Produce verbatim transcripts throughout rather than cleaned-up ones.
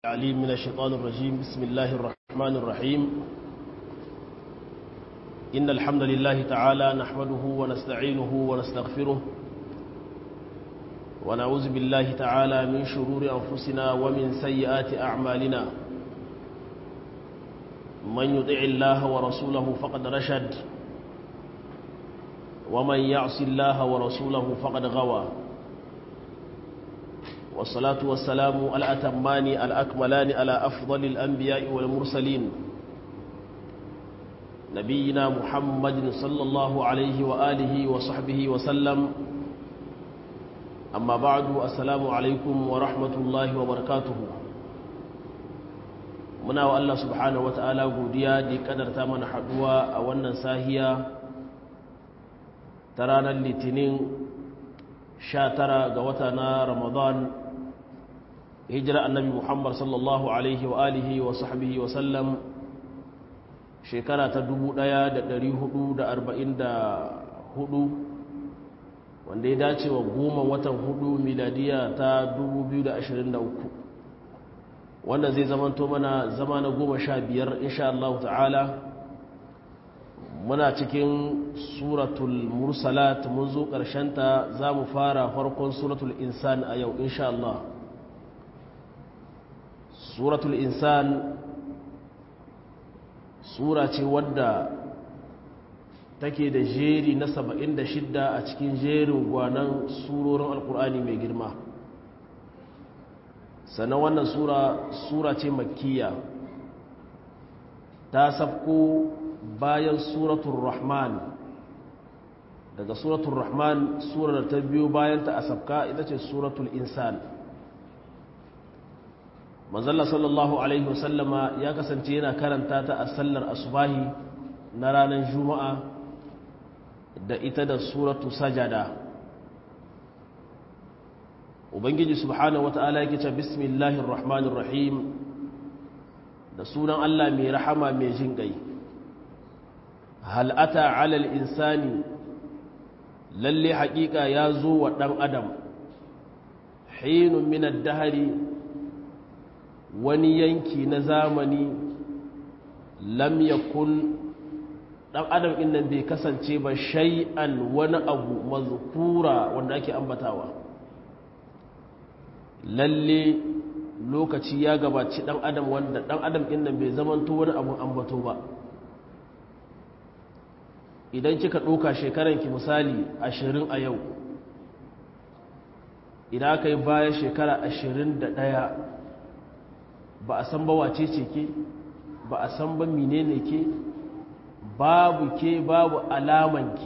العليم من الشيطان الرجيم. بسم الله الرحمن الرحيم. إن الحمد لله تعالى نحمده ونستعينه ونستغفره ونعوذ بالله تعالى من شرور أنفسنا ومن سيئات أعمالنا. من يطع الله ورسوله فقد رشد ومن يعص الله ورسوله فقد غوى. والصلاة والسلام الأتمان الأكملان على أفضل الأنبياء والمرسلين نبينا محمد صلى الله عليه وآله وصحبه وسلم. أما بعد، السلام عليكم ورحمة الله وبركاته. muna wa Allah subhanahu wata'ala godiya da kadarta mana haduwa a wannan sahiya ta ranar litinin sha tara ga wata na Ramadan, hijira annabi Muhammad sallallahu alaihi wa alihi wa sahbihi wa sallam shekara ta dubu ɗaya da ɗari hudu da arba'in da hudu, wanda ya dace wa goma watan hudu miladiya ta dubu biyu da ashirin da uku. wanda zai zamanto mana zama na goma sha biyar insha Allah ta'ala. muna cikin suratul mursalat, mun zo ƙarshenta, za mu fara farkon suratul insan a yau insha Allah. suratul insan sura ce wadda take da jeri na saba'in da shidda a cikin jerin gwanan surorin alkur'ani mai girma. sannan wannan sura sura ce makkiya, ta sabko bayan suratul rahman. daga suratul rahman surar da ta biyo bayan ta a sabka ita ce suratul insan. manzalla sallallahu alaihi wasallama ya kasance yana karanta ta a sallar asubahi na ranar juma'a da ita da suratu sajada. ubangiji subhanahu wata'ala yake ce bismillahir rahmanir rahim, da sunan Allah mai rahama mai jin kai. hal ata 'ala al-insani, lalle haƙiƙa ya zo wa ɗan adam, hinun min ad-dahri, wani yanki na zamani, lam yakun, ɗan adam innan bai kasance ba, shay'an wani abu mazkura wanda ake ambatawa. lalle lokaci ya gabaci ɗan adam wanda ɗan adam innan bai zamanto wani abun ambato ba. idan kika ɗauka shekaranki misali ashirin a yau, idan aka yi baya shekara ashirin da ɗaya, ba a san ba wace ce ke, ba a san ba menene ke, babu ke babu alamanki.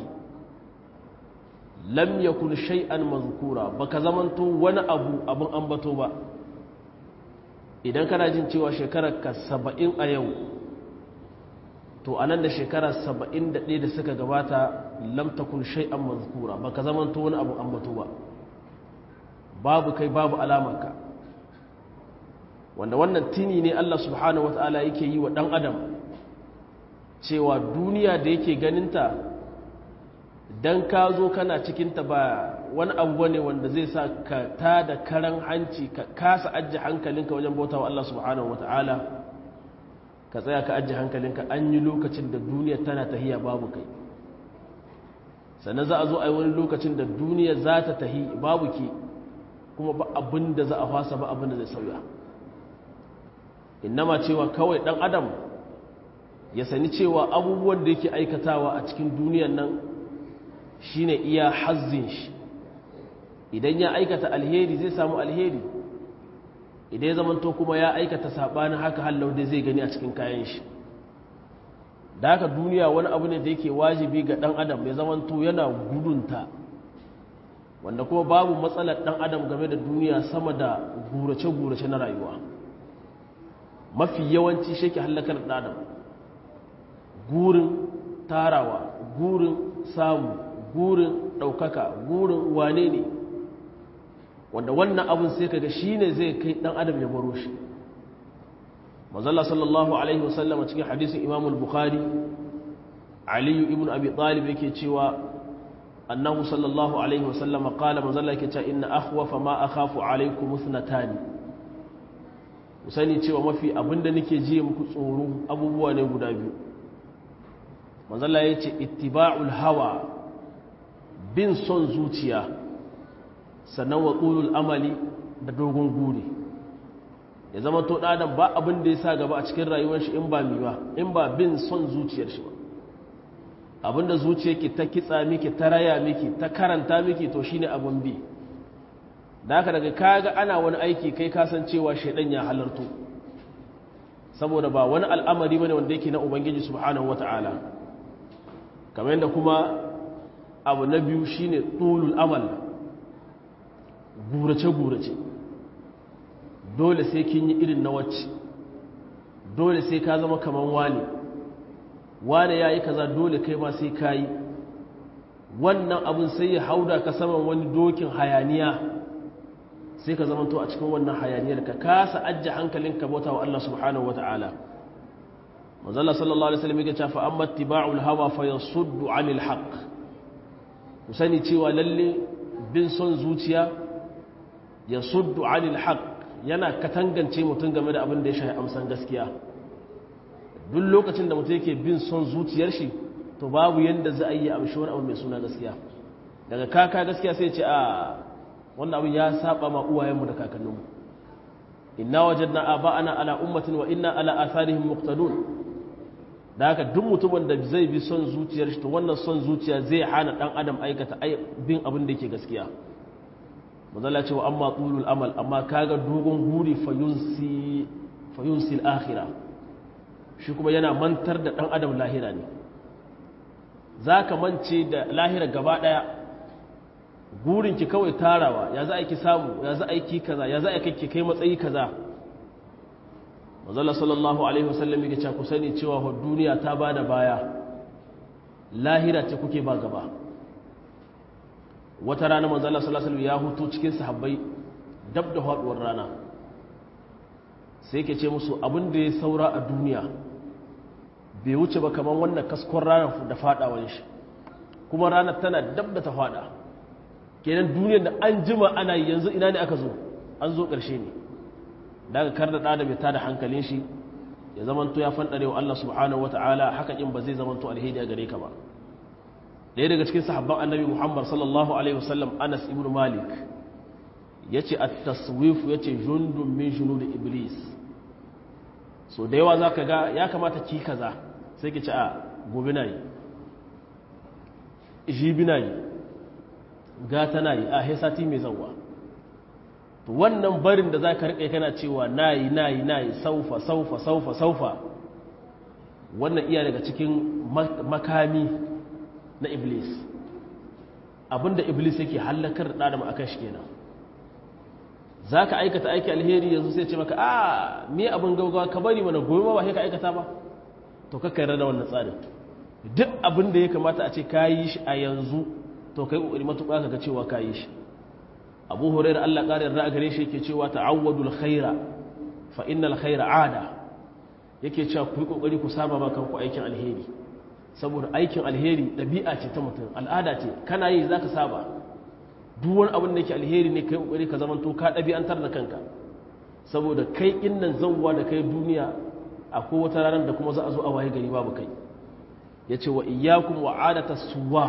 lam yakun shay'an mazkura, baka zamanto wani abu abun ambato ba. idan kana jin cewa shekarar ka saba'in a yau, to anan da shekara saba'in da ɗaya da suka gabata, lam takun shay'an mazkura, baka zamanto wani abu ambato ba, babu kai babu alamanka. wanda wannan tini ne Allah subhanahu wata'ala yake yi wa ɗan adam, cewa duniya da yake ganinta, don ka zo kana cikinta ba wani abu ne wanda zai sa ka ta da karan hanci ka kasa ajiye hankalinka wajen bauta wa Allah subhanahu wata'ala, ka tsaya ka ajiye hankalinka. an yi lokacin da duniya tana tahiya babu kai, sannan za a zo a yi wani lokacin da duniya za ta tahi babu ke, kuma ba abin da za a fasa, ba abin da zai sauya. innama cewa kawai ɗan adam ya sani cewa abubuwan da yake aikatawa a cikin duniyan nan shine iya hazzin shi. idan ya aikata alheri zai samu alheri, idan ya zamanto kuma ya aikata sabanin haka, hallau dai zai gani a cikin kayan shi. da haka duniya wani abu ne da yake wajibi ga ɗan adam ya zamanto yana gudunta, wanda kuma babu matsalar ɗan adam game da duniya sama da gurace-gurace na rayuwa. mafi yawanci shi ke hallakar ɗan adam, gurin tarawa, gurin samu, gurin ɗaukaka, gurin wane ne, wanda wannan abin sai kaga shi ne zai kai ɗan adam ya baro shi. mazalla sallallahu alaihi wasallam cikin hadisin imamul bukhari, aliyu ibn abi talib yake cewa annahu sallallahu alaihi wasallam qala, mazalla yake cewa inna akhwafa ma akhafu alaikum ithnatani, ku sani cewa mafi abinda nake ji muku tsoro abubuwa ne guda biyu manzo Allah yace ittiba'ul hawa bin son zuciya sannan wa qulul amali da dogon guri ya zama to dan ba abin da ya sa gaba a cikin rayuwar shi in ba mi ba in ba bin son zuciyar shi ba abinda zuciyarki ta kitsa miki ta raya miki ta karanta miki to shine abun bi da haka daga kaga ana wani aiki kai kasancewa shedan ya halarto saboda ba wani al'amari bane wanda yake na ubangiji subhanahu wataala kamar yadda kuma abu na biyu shine tulul amal gurace gurace dole sai kin yi irin na wacce dole sai ka zama kaman wani wani yayi kaza dole kai ma sai kai wannan abun sai ya hauda ka saman wani dokin hayaniya sai ka zamanto a cikin wannan hayaniyar ka kasa ajje hankalinka bauta wa Allah subhanahu wataala manzo Allah sallallahu alaihi wasallam yake cewa amma ittiba'ul hawa fayasuddu 'anil haqq ku sani cewa lalle bin son zuciya yasuddu 'anil haqq yana katangance mutum game da abin da ya shafi amsan gaskiya duk lokacin da mutum yake bin son zuciyar shi to babu yanda za a yi amshi wani abu mai suna gaskiya daga kaka gaskiya sai ya ce a wannan abin ya saba ma uwayenmu da kakanninmu inna wajadna aba'ana ala ummatin wa inna ala atharihim muqtadun da haka duk mutumin da zai bi son zuciyar shi to wannan son zuciya zai hana dan adam aikata bin abin da yake gaskiya mazalla cewa amma tulul amal amma kaga dogon guri fayunsi fayunsi al-akhirah shi kuma yana mantar da dan adam lahira ne zaka mance da lahira gaba daya gurinki kawai tarawa ya za a ki samu ya za a ki kaza ya za a kai kai matsayi kaza manzo sallallahu alaihi wasallam yake cewa ku sani cewa ho duniya ta bada baya lahira ce kuke ba gaba wata rana manzo sallallahu alaihi wasallam ya hutu cikin sahabbai dab da haduwar rana sai yake ce musu abin da ya saura a duniya bai wuce ba kaman wannan kaskon ranar da fadawan shi kuma ranar tana dab da ta fada kenan duniyar da an jima ana yi yanzu ina ne aka zo an zo ƙarshe ne daga kar da ɗada bai tada hankalin shi ya zamanto ya fanɗare wa Allah subhanahu wa ta'ala haka in ba zai zamanto alheri a gare ka ba ɗaya daga cikin sahabban annabi Muhammad sallallahu alaihi wasallam Anas ibn Malik yace at-taswif yace jundun min junud iblis so da yawa zaka ga ya kamata ki kaza sai ki ce a gobe nayi jibi nayi gata na yi a haisati mai zauwa to wannan barin da za ka riƙe kana cewa na yi na yi na yi saufa saufa saufa saufa wannan iya daga cikin makami na iblis abinda iblis yake hallakar da adam akan shi kenan za ka aikata aiki alheri yanzu sai ce maka a me abin gaugawa ka bari mana gobe ba sai ka aikata ba to ka kai da wannan tsarin duk abin da ya kamata a ce ka yi shi a yanzu to kai kokari matuƙa kaga cewa kayi shi Abu Hurairah Allah ƙarin ra'a gare shi yake cewa ta'awwadul khaira fa innal khaira 'ada yake cewa ku yi kokari ku saba ba kanku aikin alheri saboda aikin alheri dabi'a ce ta mutum al'ada ce kana yi zaka saba duk wani abin da yake alheri ne kai kokari ka zamanto ka dabi'antar da kanka saboda kai innan zawwa da kai duniya akwai wata ranar da kuma za a zo a waye gari babu kai yace wa iyyakum wa 'adatas suwaf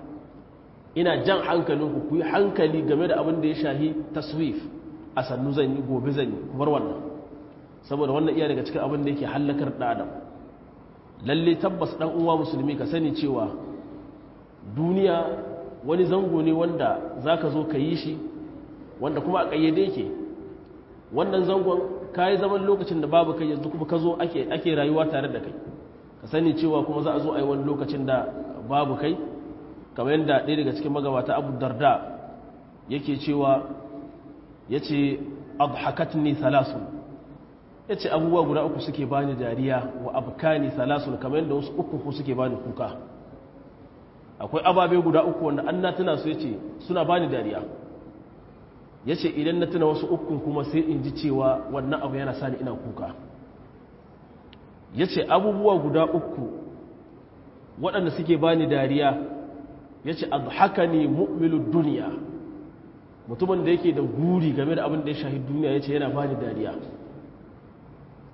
ina jan hankalinku ku yi hankali game da abin da ya shahi taswif a sannu zan yi gobe zan yi bar wannan saboda wannan iya daga cikin abin da yake hallakar da adam lalle tabbas dan uwa musulmi ka sani cewa duniya wani zango ne wanda zaka zo ka yi shi wanda kuma a kayyade yake wannan zangon kai zaman lokacin da babu kai yanzu kuma ka zo ake ake rayuwa tare da kai ka sani cewa kuma za a zo a yi wani lokacin da babu kai kamar yadda ɗaya daga cikin magabata abu darda yake cewa ya ce abhakatni thalasun ya ce abubuwa guda uku suke bani dariya wa abkani thalasun kamar yadda wasu uku ku suke bani kuka akwai ababe guda uku wanda an na tuna su ya ce suna bani dariya ya ce idan na tuna wasu uku kuma sai in ji cewa wannan abu yana sani ina kuka ya ce abubuwa guda uku waɗanda suke bani dariya ya ce haka ne mu'milud duniya mutumin da yake da guri game da abin da ya shahi duniya ya ce yana bani dariya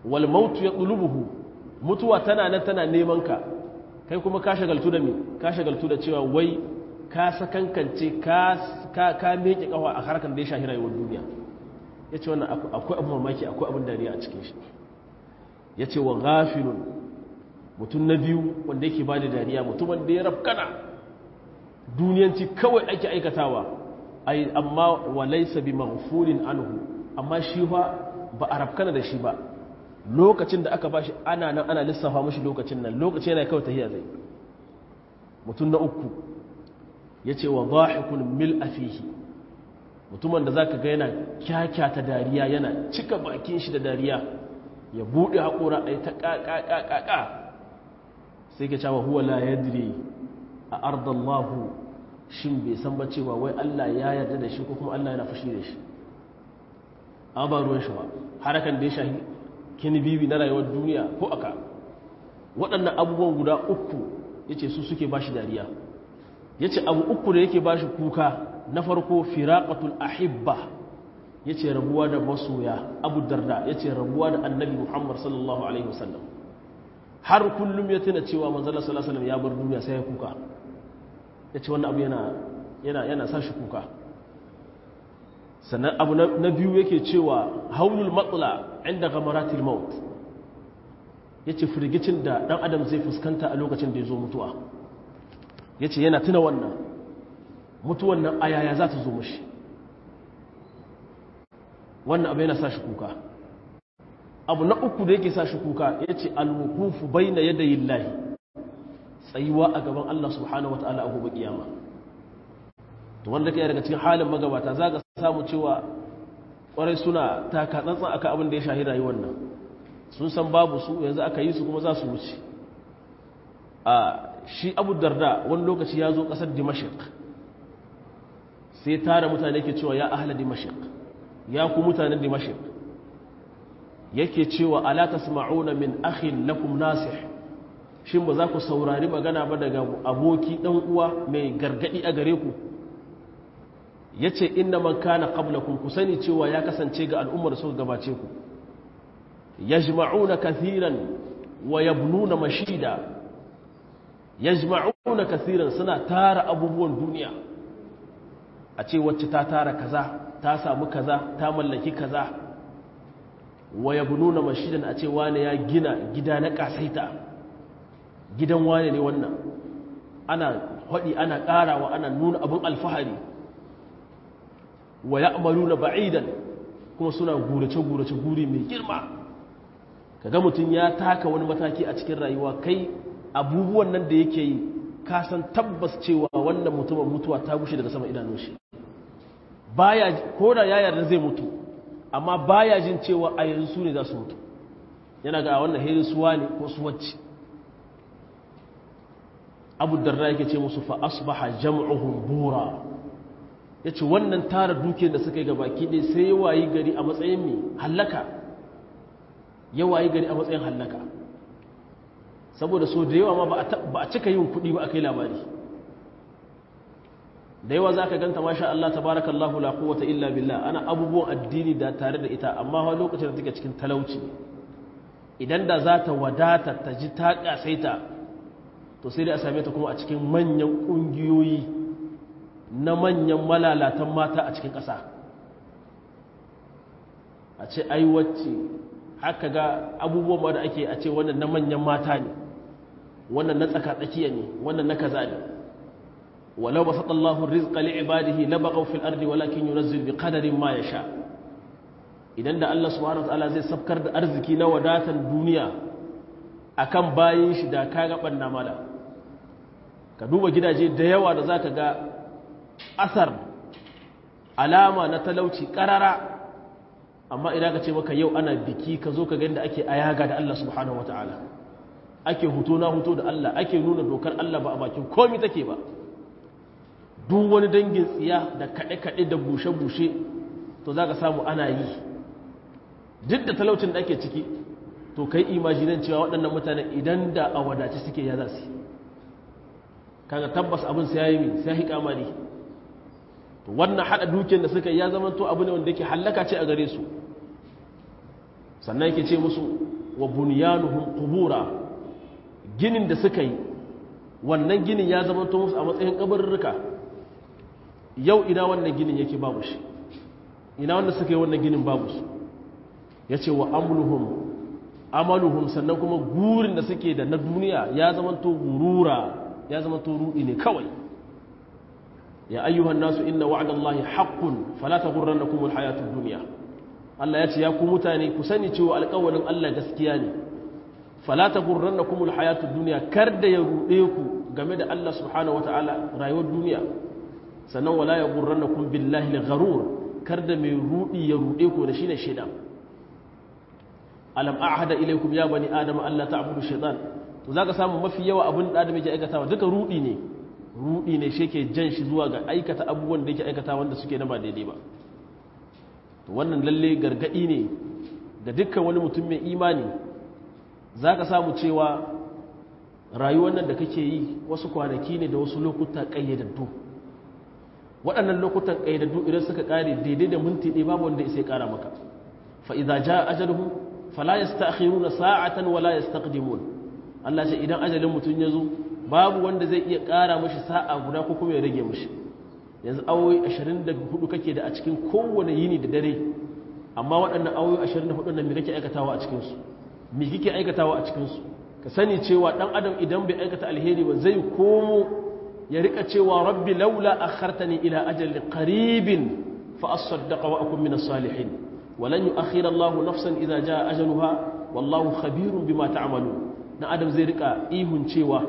wal mautu yaqlubuhu mutuwa tana nan tana neman ka kai kuma ka shagaltu da me ka shagaltu da cewa wai ka sakankance ka ka ka meke kawa a harkan da ya shahi rayuwar duniya yace wannan akwai abun mamaki akwai abun dariya a cikin shi yace wa ghafilun mutum na biyu wanda yake bada dariya mutumin da ya rafkana duniyanci kawai ake aikatawa ai amma walaysa bi maghfulin anhu amma shi fa ba a rafkana da shi ba lokacin da aka bashi ana nan ana lissafa mashi lokacin nan lokacin yana kawai tahiya zai mutum na uku yace wa dhahikun mil afihi mutumin da zaka ga yana kyakyata dariya yana cika bakin shi da dariya ya bude hakora ai ta kakakaka sai ke cewa huwa la yadri a ardallahu shin bai san ba cewa wai Allah ya yarda da shi ko kuma Allah yana fushi da shi a ba ruwan shi ba harakan da ya shahi kini bibi na rayuwar duniya ko aka waɗannan abubuwan guda uku yace su suke bashi dariya yace abu uku da yake bashi kuka na farko firaqatul ahibba yace rabuwa da masoya Abu Darda yace rabuwa da Annabi Muhammad sallallahu alaihi wasallam har kullum ya tuna cewa manzo Allah sallallahu alaihi wasallam ya bar duniya sai ya kuka yace wannan abu yana yana yana sa shi kuka sannan abu na biyu yake cewa haulul matla inda gamaratil maut yace firgicin da dan adam zai fuskanta a lokacin da ya zo mutuwa yace yana tuna wannan mutuwan nan ayaya za ta zo mishi wannan abu yana sa shi kuka abu na uku da yake sa shi kuka yace alwuqufu baina yadayillahi tsayuwa a gaban Allah subhanahu wataala a gobe kiyama to wanda kai daga cikin halin magabata zaka samu cewa kwarai suna taka tsantsan akan abin da ya shahi rayuwar nan sun san babu su yanzu aka yi su kuma za su wuce a shi Abu Darda wani lokaci ya zo kasar Dimashq sai tara mutane ke cewa ya ahla Dimashq ya ku mutanen Dimashq yake cewa ala tasma'una min akhin lakum nasih shin ba za ku saurari magana ba daga aboki dan uwa mai gargadi a gare ku yace inna man kana qablakum ku sani cewa ya kasance ga al'ummar da suka gabace ku yajma'una kathiran wa yabnuna mashida yajma'una kathiran suna tara abubuwan duniya a ce wacce ta tara kaza ta samu kaza ta mallaki kaza wa yabnuna mashidan a ce wane ya gina gida na kasaita gidan wane ne wannan ana hadi ana karawa ana nuna abun alfahari wa ya'maluna ba'idan kuma suna gurace gurace guri mai girma kaga mutun ya taka wani mataki a cikin rayuwa kai abubuwan nan da yake yi ka san tabbas cewa wannan mutumin mutuwa ta gushe daga sama idanun shi baya koda ya yarda zai mutu amma baya jin cewa a yanzu su ne za su mutu yana ga wannan heri suwa ne ko su wacce Abu Darda yake ce musu fa asbaha jam'uhum bura yace wannan tara dukiyar da suka yi gabaki dai sai yawayi gari a matsayin me halaka yawayi gari a matsayin halaka saboda so da yawa ma ba a cika yin kuɗi ba a kai labari da yawa za ka ganta masha Allah tabarakallahu la quwwata illa billah ana abubuwan addini da tare da ita amma ha lokacin da take cikin talauci idan da za ta wadata ta ji ta kasaita to sai dai a same ta kuma a cikin manyan ƙungiyoyi na manyan malalatan mata a cikin ƙasa a ce ai wacce haka ga abubuwan ma da ake a ce wannan na manyan mata ne wannan na tsaka tsakiya ne wannan na kaza ne walau basata Allahu rizqa li ibadihi labaghaw fil ardi walakin yunzil bi qadarin ma yasha idan da Allah subhanahu wataala zai safkar da arziki na wadatan duniya akan bayin shi da kaga banna mala ka duba gidaje da yawa da zaka ga asar alama na talauci karara amma idan ka ce maka yau ana biki ka zo ka ga inda ake ayaga da Allah subhanahu wataala ake hutu na hutu da Allah ake nuna dokar Allah ba a bakin komai take ba duk wani dangin tsiya da kaɗe-kaɗe da bushe-bushe to za ka samu ana yi duk da talaucin da ake ciki to kai imajinan cewa waɗannan mutane idan da a wadace suke ya za su kaga tabbas abin sai ya yi sai ya kamari to wannan haɗa dukiyar da suka yi ya zama to abu ne wanda yake hallaka ce a gare su sannan yake ce musu wa bunyanuhum qubura ginin da suka yi wannan ginin ya zama to musu a matsayin kabarurruka yau ina wannan ginin yake babu shi ina wanda suka yi wannan ginin babu su yace wa amluhum amaluhum sannan kuma gurin da suke da na duniya ya zama to gurura ya zama to rudi ne kawai ya ayyuhan nasu inna wa'dallahi haqqun fala taghurrannakum alhayatud dunya Allah ya ce ya ku mutane ku sani cewa alƙawarin Allah gaskiya ne fala taghurrannakum alhayatud dunya kar da ya rude ku game da Allah subhanahu wataala rayuwar duniya sannan wala yaghurrannakum billahi algharur kar da mai rudi ya rude ku da shine shedan alam a'hada ilaykum ya bani adama alla ta'budu shaytan to zaka samu mafi yawa abin da adam yake aikatawa duka rudi ne rudi ne shi ke jan shi zuwa ga aikata abubuwan da yake aikata wanda suke na ba daidai ba to wannan lalle gargadi ne ga dukkan wani mutum mai imani zaka samu cewa rayuwar nan da kake yi wasu kwanaki ne da wasu lokuta kayyadaddu waɗannan lokutan kayyadaddu idan suka kare daidai da minti ɗaya babu wanda sai kara maka fa idza jaa ajaluhum fala yasta'khiruna sa'atan wala yastaqdimun Allah ce idan ajalin mutun yazo babu wanda zai iya ƙara mashi sa'a guda ko kuma ya rage mashi yanzu awoyi ashirin da hudu kake da a cikin kowane yini da dare amma waɗannan awoyi ashirin da hudu nan me kake aikatawa a cikin su me kike aikatawa a cikin su ka sani cewa dan adam idan bai aikata alheri ba zai komo ya rika cewa rabbi laula akhartani ila ajalin qaribin fa asaddaqa wa akun minas salihin walan yu'akhkhira Allahu nafsan idza jaa ajaluha wallahu khabirun bima ta'malun na adam zai rika ihun cewa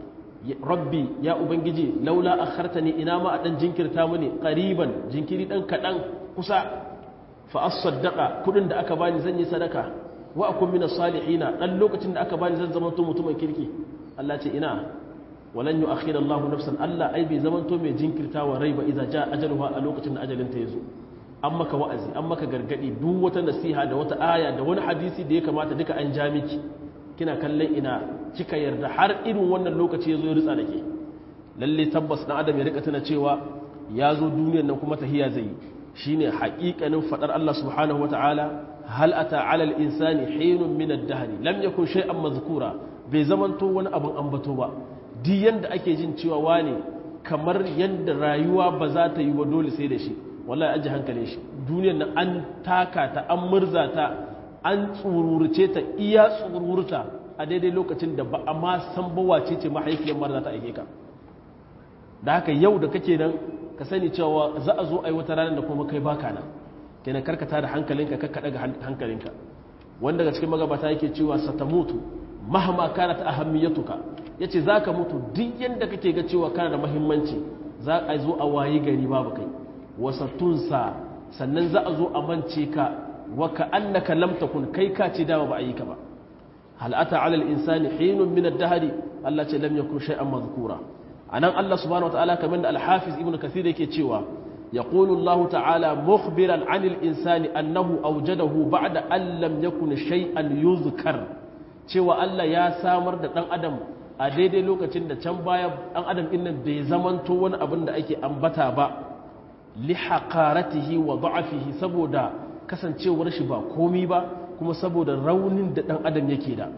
rabbi ya ubangiji laula akhartani ina ma dan jinkirta mini qariban jinkiri dan kadan kusa fa asaddaqa kudin da aka bani zan yi sadaka wa akun minas salihina dan lokacin da aka bani zan zama to mutumin kirki Allah ce ina walan yu'akhkhira Allahu nafsan Allah ai bai zaman to mai jinkirtawa rai ba idza jaa ajaluha a lokacin da ajalin ta yazo an maka wa'azi an maka gargadi duk wata nasiha da wata aya da wani hadisi da ya kamata duka an ja miki kina kallon ina kika yarda har irin wannan lokaci yazo ya ritsa dake lalle tabbas dan adam ya rika tana cewa yazo duniyar nan kuma tahiya zai shine haƙiƙanin fadar Allah subhanahu wataala hal ata ala al insani hinun min ad-dahr lam yakun shay'an mazkura bai zamanto wani abun ambato ba di yanda ake jin cewa wane kamar yanda rayuwa ba za ta yi wa dole sai da shi wallahi aji hankalin shi duniyar nan an taka ta an murza ta an tsururce ta iya tsururta a daidai lokacin da ba a ma san ba wace ce mahaifiyar mara za ta aike ka da haka yau da kake nan ka sani cewa za a zo a yi wata ranar da kuma kai baka nan kenan karkata da hankalinka kakka daga hankalinka wanda daga cikin magabata yake cewa satamutu mahama kanat ahammiyatuka yace zaka mutu duk yanda kake ga cewa kana da muhimmanci za a zo a wayi gari babu kai wasatunsa sannan za a zo a mance ka wa ka'annaka lam takun kai ka ce dama ba a yi ka ba hal ata ala al insani hinun min ad-dahr Allah ce lam yakun shay'an madhkura anan Allah subhanahu wa ta'ala kamar da al-hafiz ibnu kathir yake cewa yaqulu Allah ta'ala mukhbiran 'anil insani annahu awjadahu ba'da an lam yakun shay'an yuzkar cewa Allah ya samar da dan adam a daidai lokacin da can baya dan adam din nan bai zamanto wani abin da ake ambata ba li haqaratihi wa da'afihi saboda kasancewar shi ba komi ba kuma saboda raunin da dan adam yake da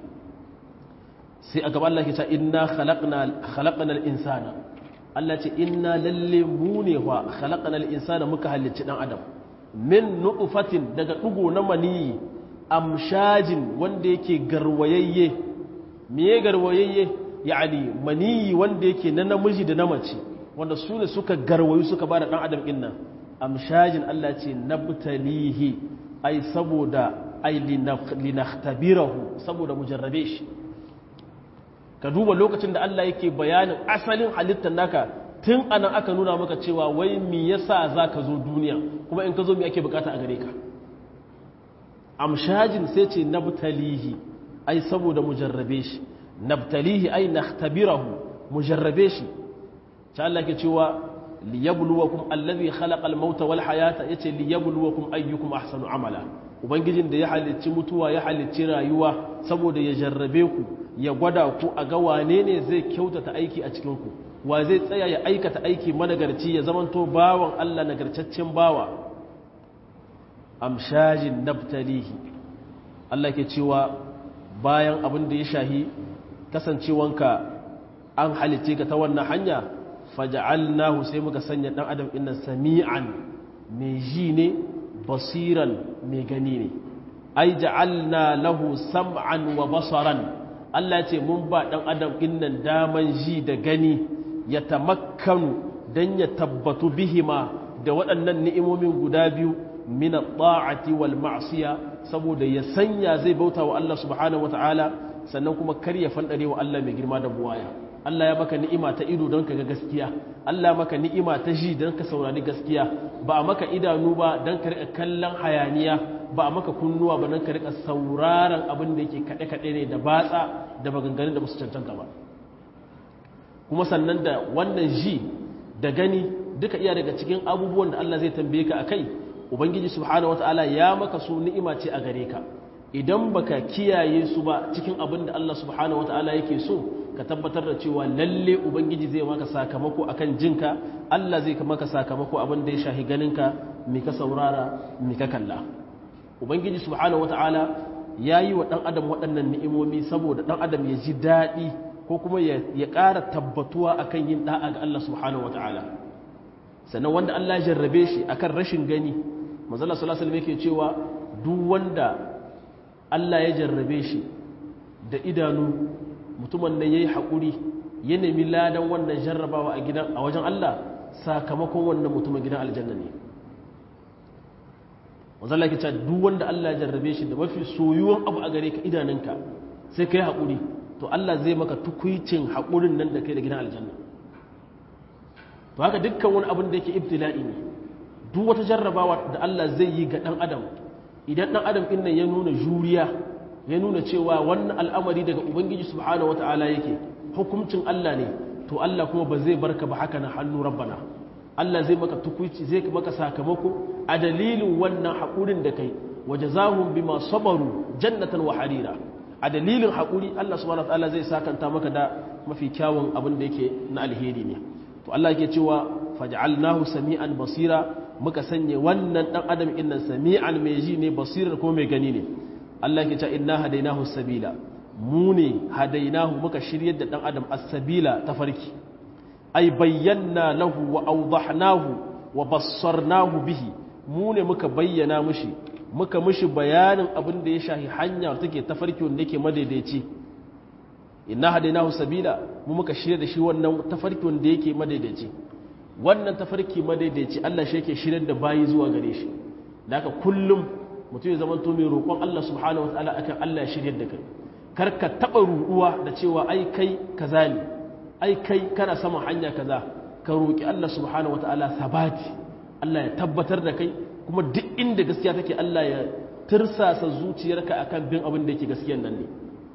sai a gaba Allah ke ce inna khalaqna khalaqna al-insana Allah ce inna lalle mu ne wa khalaqna al-insana muka halicci dan adam min nutfatin daga dugo na maniyi amshajin wanda yake garwayayye meye garwayayye yani maniyi wanda yake na namiji da na mace wanda su ne suka garwayu suka bada dan adam din nan amshajin Allah ce nabtalihi ai saboda ai linakhtabirahu saboda mujarrabe shi ka duba lokacin da Allah yake bayanin asalin halittar naka tun anan aka nuna maka cewa wai me yasa zaka zo duniya kuma in ka zo me ake bukata a gare ka amshajin sai ce nabtalihi ai saboda mujarrabe shi nabtalihi ai nakhtabirahu mujarrabe shi ta Allah ke cewa liyabluwakum allazi khalaqa al-mauta wal hayata yace liyabluwakum ayyukum ahsanu amala ubangijin da ya halicci mutuwa ya halicci rayuwa saboda ya jarrabe ku ya gwada ku a ga wane ne zai kyautata aiki a cikin ku wa zai tsaya ya aikata aiki managarci ya zamanto bawan Allah nagartaccen bawa amshajin nabtalihi Allah ke cewa bayan abin da ya shahi kasancewanka an halice ka ta wannan hanya faja'alnahu sai muka sanya dan adam inna sami'an mai ji ne basiran mai gani ne ai ja'alna lahu sam'an wa basaran Allah ce mun ba dan adam innan daman ji da gani ya tamakkanu dan ya tabbatu bihima da waɗannan ni'imomin guda biyu min at-ta'ati wal ma'siya saboda ya sanya zai bauta wa Allah subhanahu wataala sannan kuma kar ya fandare wa Allah mai girma da buwaya Allah ya maka ni'ima ta ido don ka ga gaskiya Allah maka ni'ima ta ji don ka saurari gaskiya ba a maka idanu ba don ka rika kallon hayaniya ba a maka kunnuwa ba don ka rika sauraron abin da yake kaɗe-kaɗe ne da batsa da maganganun da ba su cancanta ba kuma sannan da wannan ji da gani duka iya daga cikin abubuwan da Allah zai tambaye ka akai ubangiji subhanahu wataala ya maka su ni'ima ce a gare ka idan baka kiyaye su ba cikin abin da Allah subhanahu wataala yake so ka tabbatar da cewa lalle ubangiji zai maka sakamako akan jinka Allah zai maka sakamako abin da ya shahi ganinka me ka saurara me ka kalla ubangiji subhanahu wataala yayi wa dan adam waɗannan ni'imomi saboda dan adam ya ji daɗi ko kuma ya ƙara tabbatuwa akan yin da'a ga Allah subhanahu wataala sannan wanda Allah ya jarrabe shi akan rashin gani manzo Allah sallallahu alaihi wasallam yake cewa duk wanda Allah ya jarrabe shi da idanu mutumin nan yayi hakuri ya nemi ladan wannan jarrabawa a gidan a wajen Allah sakamakon wannan mutumin gidan aljanna ne manzo Allah yake cewa duk wanda Allah ya jarrabe shi da mafi soyuwan abu a gare ka idanunka sai kai hakuri to Allah zai maka tukuicin hakurin nan da kai da gidan aljanna to haka dukkan wani abin da yake ibtila'i ne duk wata jarrabawa da Allah zai yi ga dan adam idan dan adam din nan ya nuna juriya ya nuna cewa wannan al'amari daga ubangiji subhanahu wataala yake hukuncin Allah ne to Allah kuma ba zai barka ba haka na hannu rabbana Allah zai maka tukuici zai maka sakamako a dalilin wannan hakurin da kai wajazahum bima sabaru jannatan wa harira a dalilin hakuri Allah subhanahu wataala zai sakanta maka da mafi kyawun abin da yake na alheri ne to Allah yake cewa faj'alnahu sami'an basira muka sanya wannan dan adam innan sami'an mai ji ne basirar ko mai gani ne Allah yake cewa inna hadainahu sabila mu ne hadainahu muka shiryar da dan adam as-sabila tafarki ay bayyana lahu wa awdahnahu wa bassarnahu bihi mu ne muka bayyana mushi muka mushi bayanin abin da ya shahi hanya take tafarki wanda yake madaidaici inna hadainahu sabila mu muka shirya da shi wannan tafarki wanda yake madaidaici wannan tafarki madaidaici Allah shi yake shiryar da bayi zuwa gare shi da haka kullum mutum ya zama to mai roƙon Allah subhanahu wataala akan Allah ya shiryar da kai kar ka taba ruɗuwa da cewa ai kai kaza ne ai kai kana saman hanya kaza ka roƙi Allah subhanahu wataala sabati Allah ya tabbatar da kai kuma duk inda gaskiya take Allah ya tirsasa zuciyarka akan bin abin da yake gaskiyan nan ne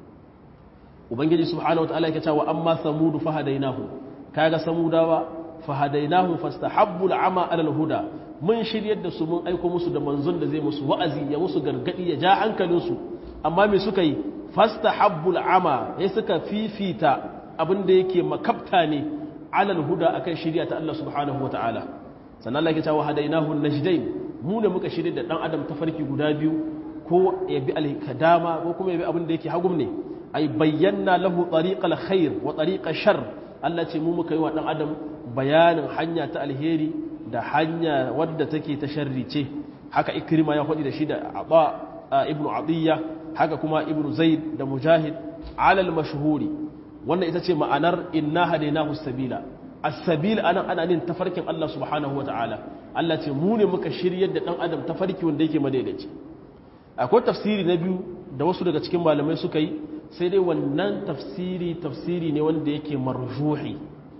ubangiji subhanahu wataala yake cewa amma samudu fahadainahu kaga samudawa fahadainahu fastahabbu al'ama 'ala al-huda mun shiryar da su mun aiko musu da manzon da zai musu wa'azi ya musu gargadi ya ja hankalin su amma me suka yi fastahabbu al'ama ya suka fifita abin da yake makabta ne 'ala al-huda akan shiriya ta Allah subhanahu wataala sannan Allah yake cewa hadainahu an-najdain mu ne muka shirye da dan adam tafarki guda biyu ko ya bi al-kadama ko kuma ya bi abin da yake hagum ne ay bayyana lahu tariqal khair wa tariqash shar Allah ce mu muka yi wa dan adam bayanin hanya ta alheri da hanya wadda take ta sharri ce haka ikrima ya faɗi da shi da aba ibnu adiyya haka kuma ibnu zaid da mujahid ala al-mashhuri wannan ita ce ma'anar inna hadainahu sabila as-sabil anan ana nin tafarkin Allah subhanahu wataala Allah ce mu ne muka shiryar da dan adam tafarki wanda yake madaidaici akwai tafsiri na biyu da wasu daga cikin malamai suka yi sai dai wannan tafsiri tafsiri ne wanda yake marjuhi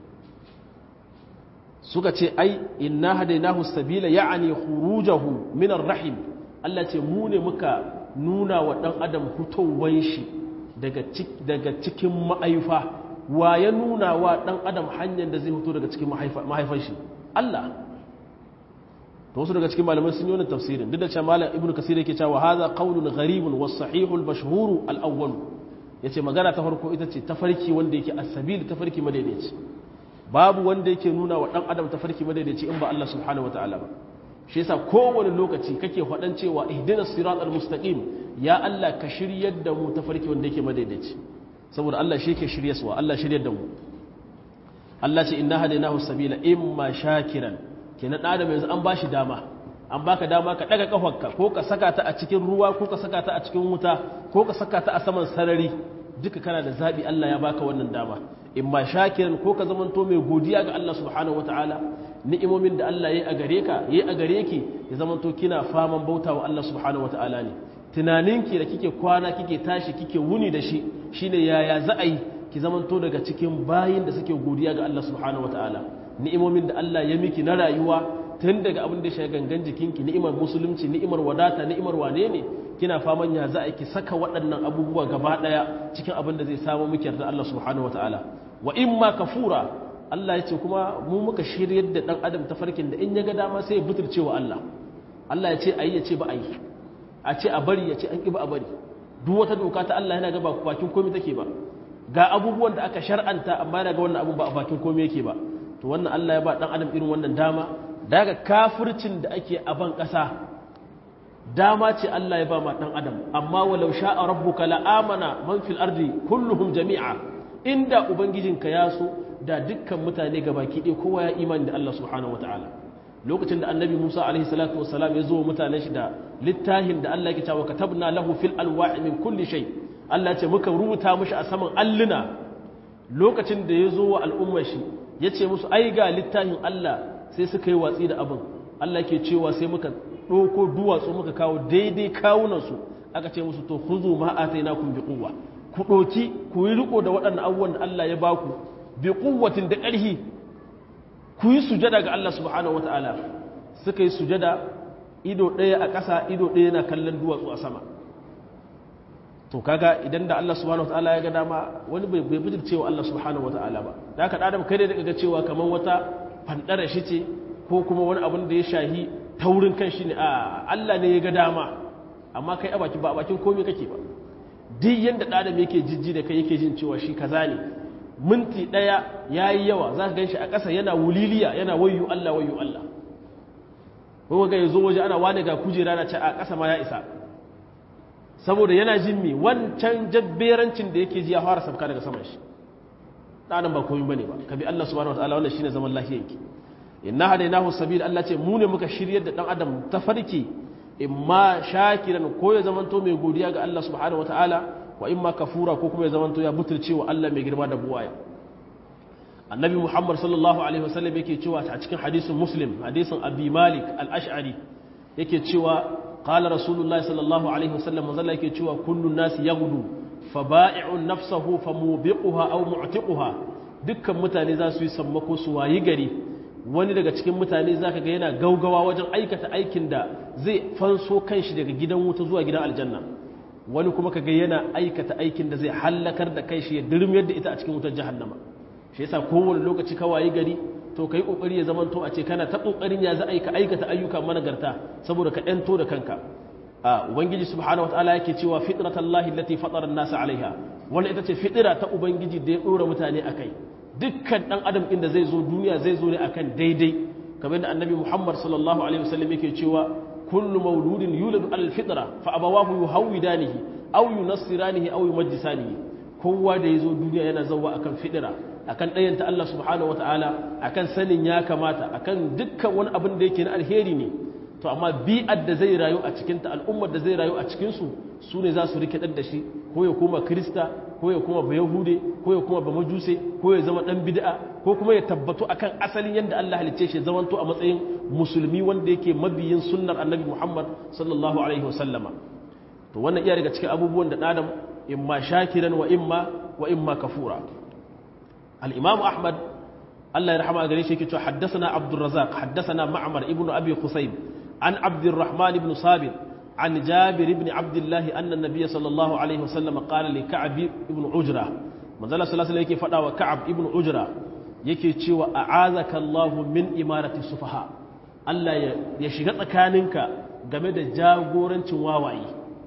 suka ce ai inna hadainahu sabila ya'ani khurujahu min ar-rahim Allah ce mu ne muka nuna wa dan adam hutowan shi daga daga cikin ma'aifa wa ya nuna wa dan adam hanyar da zai fito daga cikin mahaifan shi Allah to wasu daga cikin malamai sun yi wannan tafsirin duk da cewa malam ibnu kasir yake cewa hadha qawlun gharibun was sahihul mashhur al-awwal yace magana ta farko ita ce tafarki wanda yake as-sabil tafarki madaidaici babu wanda yake nuna wa dan adam tafarki madaidaici in ba Allah subhanahu wataala ba shi yasa kowane lokaci kake fadan cewa ihdinas siratal mustaqim ya Allah ka shiryar da mu tafarki wanda yake madaidaici saboda Allah shi yake shiryaswa Allah shiryar da mu Allah ce inna hadaynahu sabila imma shakiran kenan da adam yanzu an bashi dama an baka dama ka daga kafarka ko ka saka ta a cikin ruwa ko ka saka ta a cikin wuta ko ka saka ta a saman sarari duka kana da zabi Allah ya baka wannan dama imma shakiran ko ka zamanto mai godiya ga Allah subhanahu wataala ni'imomin da Allah yayi a gare ka yayi a gare ki ya zamanto kina faman bautawa Allah subhanahu wataala ne tunaninki da kike kwana kike tashi kike wuni da shi shine yaya za a yi ki zamanto daga cikin bayin da suke godiya ga Allah subhanahu wataala ni'imomin da Allah ya miki na rayuwa tun daga abin da ya gangan jikinki ni'imar musulunci ni'imar wadata ni'imar wane ne kina faman ya za a ki saka waɗannan abubuwa gaba ɗaya cikin abin da zai samu miki yarda Allah subhanahu wataala wa imma kafura Allah ya ce kuma mu muka shiryar da dan adam tafarkin da in ya ga dama sai ya butulce wa Allah Allah ya ce ayi ya ce ba ayi a ce a bari ya ce an ƙi ba a bari duk wata doka ta Allah yana ga ba bakin komai take ba ga abubuwan da aka shar'anta amma yana ga wannan abun ba a bakin komai yake ba to wannan Allah ya ba dan adam irin wannan dama daga kafircin da ake a ban ƙasa dama ce Allah ya ba ma dan adam amma walau sha'a rabbuka la amana man fil ardi kulluhum jami'a inda ubangijinka ya so da dukkan mutane gabaki ɗaya kowa ya imani da Allah subhanahu wataala lokacin da annabi Musa alaihi salatu wassalam ya zo mutanen shi da littafin da Allah yake cewa katabna lahu fil alwa'i min kulli shay Allah ce muka rubuta mishi a saman alluna lokacin da ya zo wa al'ummar shi ya ce musu ai ga littafin Allah sai suka yi watsi da abin Allah ke cewa sai muka ɗauko duwatsu muka kawo daidai kawunansu aka ce musu to khuzu ma atainakum bi quwwa ku ɗoki ku yi riko da waɗannan abubuwan da Allah ya baku bi quwwatin da ƙarfi ku yi sujada ga Allah subhanahu wata'ala suka yi sujada ido ɗaya a ƙasa ido ɗaya na kallon duwatsu a sama to kaga idan da Allah subhanahu wata'ala ya ga dama wani bai bai bijir cewa Allah subhanahu wata'ala ba da haka adam kai da ga cewa kamar wata fandara shi ce ko kuma wani abin da ya shahi taurin kan shi ne a Allah ne ya ga dama amma kai a baki ba a bakin komai kake ba duk yanda adam yake jijji da kai yake jin cewa shi kaza ne minti ɗaya ya yi yawa za ka gan shi a ƙasa yana wuliliya yana wayu Allah wayu Allah kuma ga ya zo waje ana wani ga kujera na ce a ƙasa ma ya isa saboda yana jin mi wancan jabberancin da yake ji ya fara sabka daga saman shi ɗanan ba komai bane ba ka bi Allah subhanahu wataala wannan shine zaman lahiyanki inna hadainahu sabil Allah ce mu ne muka shiryar da dan adam ta farki imma shakiran ko ya zamanto mai godiya ga Allah subhanahu wataala wa imma kafura ko kuma ya zamanto ya butulce wa Allah mai girma da buwaya annabi Muhammad sallallahu alaihi wasallam yake cewa a cikin hadisin muslim hadisin abi malik al-ash'ari yake cewa qala rasulullahi sallallahu alaihi wasallam manzala yake cewa kullu nasi yaghdu faba'i'un nafsahu famubiquha aw mu'tiquha dukkan mutane za su yi sammako su wayi gari wani daga cikin mutane zaka ga yana gaugawa wajen aikata aikin da zai fanso kanshi daga gidan wuta zuwa gidan aljanna wani kuma kaga yana aikata aikin da zai hallakar da kai shi ya dirmiyar da ita a cikin wutar jahannama shi yasa kowane lokaci ka wayi gari to kai kokari ya zamanto a ce kana ta kokarin ya za a ka aikata ayyuka managarta saboda ka danto da kanka a ubangiji subhanahu wataala yake cewa fitratallahi allati fatara an-nas alaiha wannan ita ce fitira ta ubangiji da ya dora mutane akai dukkan dan adam inda zai zo duniya zai zo ne akan daidai kamar da annabi Muhammad sallallahu alaihi wasallam yake cewa kullu mauludin yuladu alal fitra fa abawahu yuhawidanihi aw yunassiranihi aw yumajjisanihi kowa da yazo duniya yana zawwa akan fitira akan dayanta Allah subhanahu wataala akan sanin ya kamata akan dukkan wani abin da yake na alheri ne to amma bi'ar da zai rayu a cikin ta al'ummar da zai rayu a cikin su su ne za su rikidar da shi ko ya koma krista ko ya koma bayahude ko ya koma bamajuse ko ya zama dan bid'a ko kuma ya tabbatu akan asalin yanda Allah halicce shi zamanto a matsayin musulmi wanda yake mabiyin sunnar annabi Muhammad sallallahu alaihi wasallama to wannan iya daga cikin abubuwan da adam imma shakiran wa imma wa imma kafura al-imam ahmad Allah ya rahama gare shi yake cewa haddathana abdur razzaq haddathana ma'mar ibnu abi qusayb an abdurrahman ibn sabit عن جابر بن عبد الله أن النبي صلى الله عليه وسلم قال لكعب بن عجرة مازال صلى الله عليه وسلم يكي فدا وكعب بن عجرة يكي تشوى أعاذك الله من إمارة السفهاء الله يشغل تكاننك game da jagorancin wawaye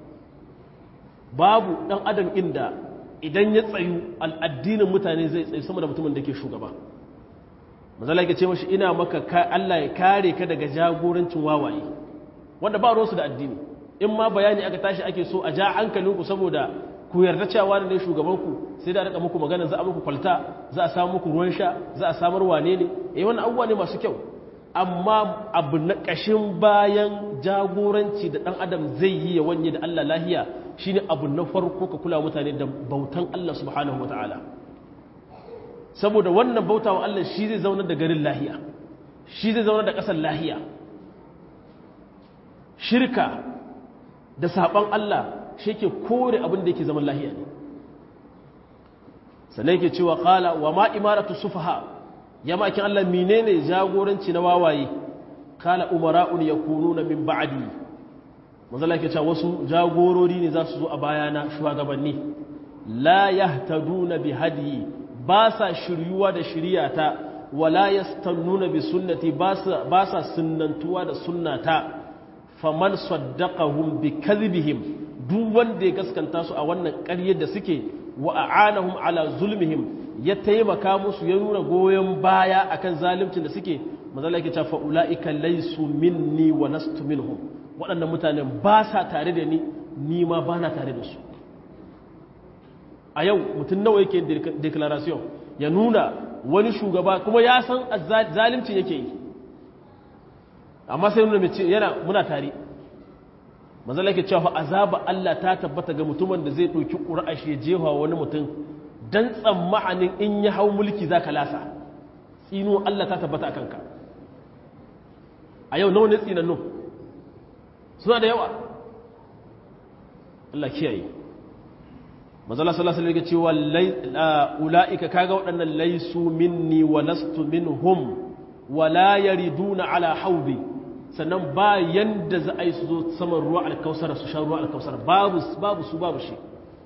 babu dan adam inda idan ya tsayu al'addinin mutane zai tsayu sama da mutumin da ke shugaba manzala yake ce mashi ina maka Allah ya kare ka daga jagorancin wawaye wanda ba ruwansu da addini in ma bayani aka tashi ake so a ja hankalinku saboda ku yarda cewa ne shugabanku sai da rika muku magana za a muku kwalta za a samu muku ruwan sha za a samar wane ne eh wannan abubuwa ne masu kyau amma abu na kashin bayan jagoranci da dan adam zai yi ya wanye da Allah lahiya shine abu na farko ka kula mutane da bautan Allah subhanahu wataala saboda wannan bautawa Allah shi zai zauna da garin lahiya shi zai zauna da ƙasar lahiya shirka da saban Allah shi ke kore abin da yake zaman lahiya ne sannan yake cewa qala wa ma imaratu sufaha ya makin Allah menene jagoranci na wawaye qala umara'un yakununa min ba'di manzala yake cewa wasu jagorori ne za su zo a bayana shugabanni la yahtaduna bi hadi ba sa shiryuwa da shiriyata wala yastannuna bi sunnati ba sa sunnantuwa da sunnata faman saddaqahum bi kadhibihim duk wanda ya gaskanta su a wannan ƙaryar da suke wa a'anahum ala zulmihim ya taimaka musu ya nuna goyon baya akan zaluncin da suke manzala yake cewa fa ulaika laysu minni wa lastu minhum waɗannan mutanen ba sa tare da ni ni ma ba na tare da su a yau mutum nawa yake declaration ya nuna wani shugaba kuma ya san zalimci yake yi amma sai nuna mace yana muna tare manzala yake cewa azaba Allah ta tabbata ga mutumin da zai ɗauki ƙura'a shi jefa wani mutum dan tsammanin in ya hau mulki zaka lasa tsino Allah ta tabbata a kanka a yau nawa ne tsinannu suna da yawa Allah kiyaye manzala sallallahu alaihi wasallam yake cewa ulaika kaga waɗannan laisu minni wa lastu minhum wa la yariduna ala haudi sannan ba yanda za a yi su zo saman ruwa alkausar su sha ruwa alkausar babu babu su babu shi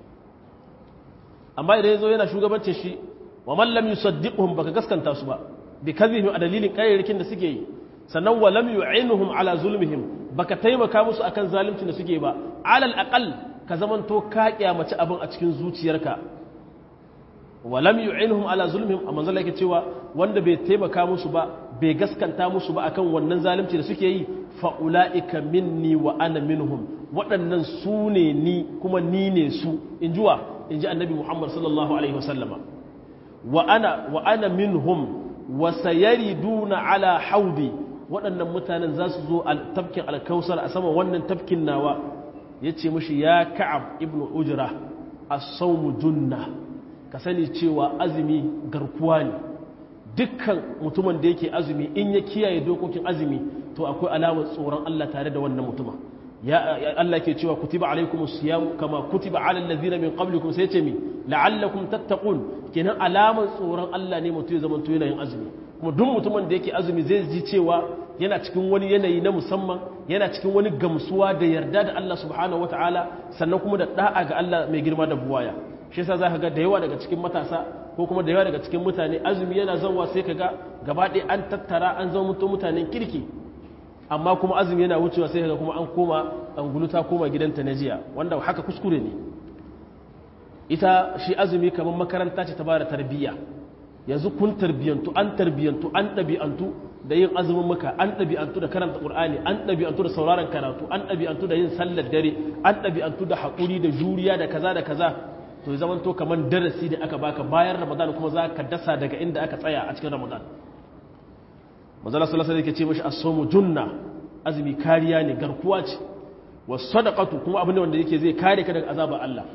amma idan yazo yana shugabancin shi wa man lam yusaddiquhum baka gaskanta su ba bi kadhihim a dalilin kayyarkin da suke yi sannan wa lam yu'inuhum ala zulmihim baka taimaka musu akan zaluncin da suke ba alal aqal ka zamanto ka kiyamaci abin a cikin zuciyarka walam yu'inhum ala zulmihim amma zalla yake cewa wanda bai taimaka musu ba bai gaskanta musu ba akan wannan zalunci da suke yi fa ulaika minni wa ana minhum waɗannan su ne ni kuma ni ne su injuwa inji annabi Muhammad sallallahu alaihi wasallama wa ana wa ana minhum wa sayariduna ala haudi waɗannan mutanen za su zo al tafkin alkausar a saman wannan tafkin nawa ya ce mashi ya ka'ab ibn ujra as-sawmu junna ka sani cewa azumi garkuwa ne dukkan mutumin da yake azumi in ya kiyaye dokokin azumi to akwai alamar tsoron Allah tare da wannan mutuma ya Allah ke cewa kutiba alaikumus siyam kama kutiba alal ladina min qablikum sai ce mi la'allakum tattaqun kenan alamar tsoron Allah ne mutum ya zama to yana yin azumi kuma duk mutumin da yake azumi zai ji cewa yana cikin wani yanayi na musamman yana cikin wani gamsuwa da yarda da Allah subhanahu wataala sannan kuma da da'a ga Allah mai girma da buwaya shi yasa zaka ga da yawa daga cikin matasa ko kuma da yawa daga cikin mutane azumi yana zanwa sai kaga gaba ɗaya an tattara an zama mutum mutanen kirki amma kuma azumi yana wucewa sai kaga kuma an koma an guluta koma gidanta na jiya wanda haka kuskure ne ita shi azumi kamar makaranta ce ta bada tarbiyya yanzu kun tarbiyantu an tarbiyantu an ɗabi'antu da yin azumin muka an ɗabi'antu da karanta ƙur'ani an ɗabi'antu da sauraron karatu an ɗabi'antu da yin sallar dare an ɗabi'antu da haƙuri da juriya da kaza da kaza to ya zamanto kamar darasi da aka baka bayan ramadan kuma za ka dasa daga inda aka tsaya a cikin ramadan manzala sallallahu alaihi wasallam yake ce mishi as-sawmu junna azumi kariya ne garkuwa ce was sadaqatu kuma abin da wanda yake zai kare ka daga azabar Allah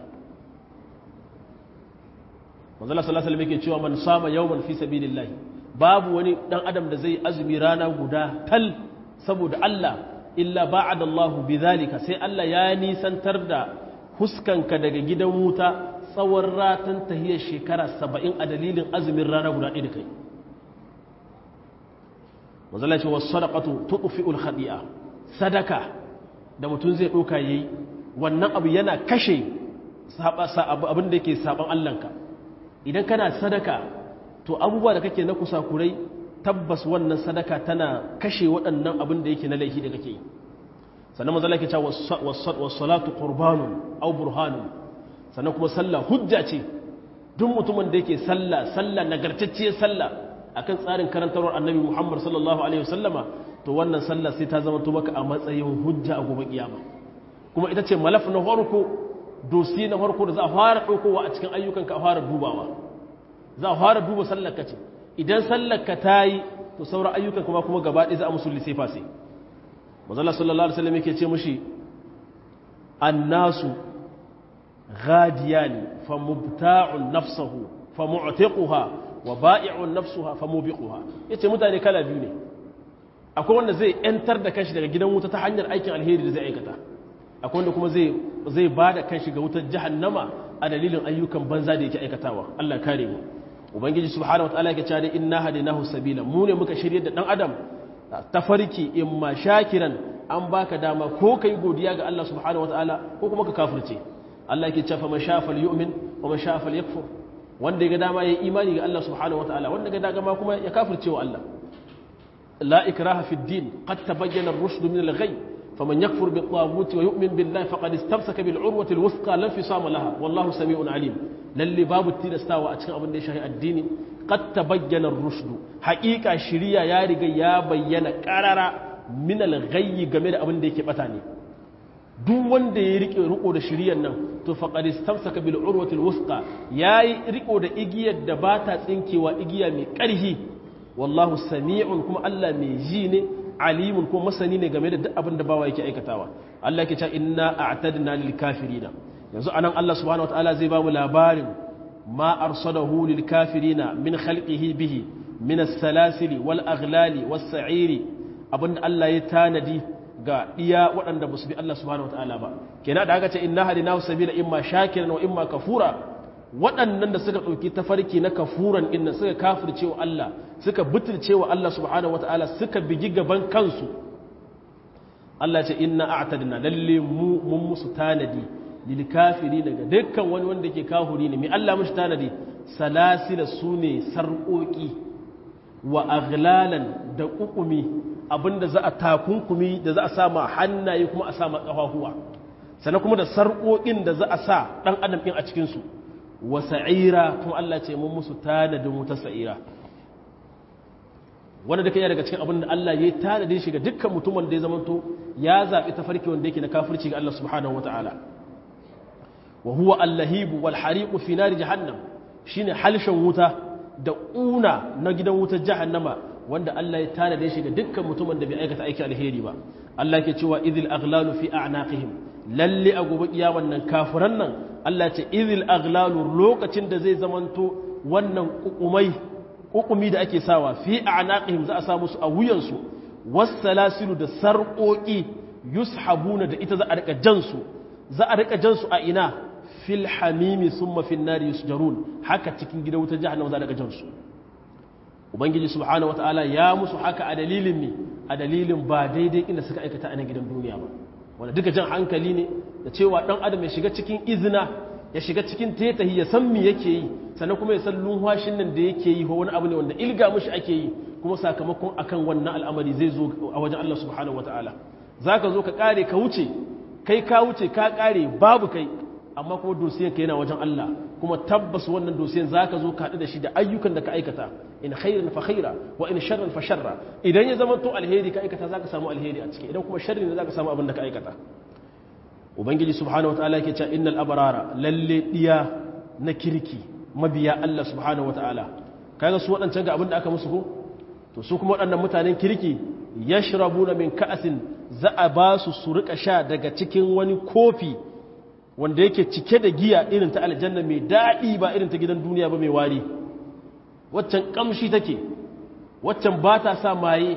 manzala sallallahu alaihi wasallam yake cewa man sama yawman fi sabilillah babu wani dan adam da zai azumi rana guda tal saboda Allah illa ba'ada Allah bidhalika sai Allah ya nisantar da huskanka daga gidan wuta tsawon ratan tahiyar shekara saba'in a dalilin azumin rana guda ɗaya da kai manzala ce was sadaqatu tudfi'ul khadi'a sadaka da mutum zai ɗauka yayi wannan abu yana kashe abin da yake saban Allahnka idan kana sadaka to abubuwa da kake na kusakurai tabbas wannan sadaka tana kashe waɗannan abin da yake na laifi da kake yi sannan manzo Allah yake cewa was-salatu qurbanun aw burhanun sannan kuma sallah hujja ce duk mutumin da yake sallah sallah nagartacciyar sallah akan tsarin karantarwar annabi Muhammad sallallahu alaihi wasallama to wannan sallah sai ta zama to maka a matsayin hujja a gobe kiyama kuma ita ce malaf na farko dosi na farko da za a fara ɗaukowa a cikin ayyukanka a fara dubawa za a fara duba sallarka ce idan sallarka ta yi to sauran ayyukan kuma kuma gaba ɗaya za a musulli sai fasi mazala sallallahu alaihi wasallam yake ce mushi annasu ghadiyani fa mubta'un nafsuhu fa mu'tiquha wa ba'i'un nafsuha fa mubiquha yace mutane kala biyu ne akwai wanda zai yantar da kanshi daga gidan wuta ta hanyar aikin alheri da zai aikata akwai wanda kuma zai zai bada kanshi ga wutar jahannama a dalilin ayyukan banza da yake aikatawa Allah kare mu ubangiji subhanahu wataala yake cewa inna hadinahu sabila mu ne muka shirye da dan adam tafarki imma shakiran an baka dama ko kai godiya ga Allah subhanahu wataala ko kuma ka kafirce Allah yake cewa man shafa yu'min wa man shafa yakfur wanda ya ga dama yayi imani ga Allah subhanahu wataala wanda ga dama kuma ya kafirce wa Allah la ikraha fi din qad tabayyana ar-rushd min al-ghay faman yakfur bit-taghut wa yu'min billahi faqad istamsaka bil-urwati al-wuthqa la infisama laha wallahu sami'un alim lalle babu tilastawa a cikin abin da ya shahi addini qad tabayyana ar-rushd haqiqa shiriya ya riga ya bayyana qarara min al-ghay game da abin da yake bata ne duk wanda ya rike riko da shiriyar nan to faqad istamsaka bil urwati al-wuthqa yayi riko da igiyar da bata tsinkewa igiya mai karhi wallahu sami'un kuma Allah mai ji ne alimun kuma masani ne game da duk abin da bawa yake aikatawa Allah yake cewa inna a'tadna lil kafirina yanzu anan Allah subhanahu wataala zai ba mu labarin ma arsadahu lil kafirina min khalqihi bihi min as-salasili wal aghlali was sa'iri abinda Allah ya tanadi ga iya waɗanda ba su bi Allah subhanahu wataala ba kenan da aka ce inna hadinahu sabila imma shakiran wa imma kafura waɗannan da suka ɗauki tafarki na kafuran inda suka kafirce wa Allah suka butulce wa Allah subhanahu wataala suka bigi gaban kansu Allah ce inna a'tadna lalle mu mun musu tanadi lil kafiri daga dukkan wani wanda ke kahuri ne mai Allah mushi tanadi salasila sune sarƙoƙi wa aghlalan da ƙuƙumi abinda za a takunkumi da za a sa ma hannaye kuma a sa ma ƙafafuwa sannan kuma da sarƙoƙin da za a sa ɗan adam ɗin a cikinsu wa sa'ira kuma Allah ce mun musu tanadin wuta sa'ira wanda da kai daga cikin abin da Allah ya yi tanadin shi ga dukkan mutumin da ya zamanto ya zaɓi tafarki wanda yake na kafirci ga Allah subhanahu wa ta'ala wa huwa allahibu wal hariqu fi nari jahannam shine halshen wuta da ƙuna na gidan wutar jahannama wanda Allah ya tanade shi ga dukkan mutumin da bai aikata aiki alheri ba Allah ke cewa idil aghlalu fi a'naqihim lalle a gobe kiyaman nan kafiran nan Allah ce idil aghlalu lokacin da zai zamanto wannan kukumai kukumi da ake sawa fi a'naqihim za a sa musu a wuyansu wassalasilu da sarqoqi yushabuna da ita za a rika jansu za a rika jansu a ina fil hamimi thumma fin nari yusjarun haka cikin gidan wutar jahannama za a rika jansu ubangiji subhanahu wataala ya musu haka a dalilin mi a dalilin ba daidai inda suka aikata a gidan duniya ba wanda duka jan hankali ne da cewa dan adam ya shiga cikin izina ya shiga cikin tetahi ya san me yake yi sannan kuma ya san lunhwashin nan da yake yi ko wani abu ne wanda ilga mushi ake yi kuma sakamakon akan wannan al'amari zai zo a wajen Allah subhanahu wataala zaka zo ka kare ka wuce kai ka wuce ka kare babu kai amma kuma dosiyan ka yana wajen Allah kuma tabbas wannan dosiyan zaka zo ka haɗu da shi da ayyukan da ka aikata in khairan fa khaira wa in sharran fa sharra idan ya zama to alheri ka aikata zaka samu alheri a ciki idan kuma sharri ne zaka samu abin da ka aikata ubangiji subhanahu wataala yake cewa innal abrara lalle diya na kirki mabiya Allah subhanahu wataala kaga su wadancan ga abin da aka musu ko to su kuma wadannan mutanen kirki yashrabuna min ka'sin za a ba su su rika sha daga cikin wani kofi wanda yake cike da giya irin ta aljanna mai daɗi ba irin ta gidan duniya ba mai wari waccan kamshi take waccan ba ta sa maye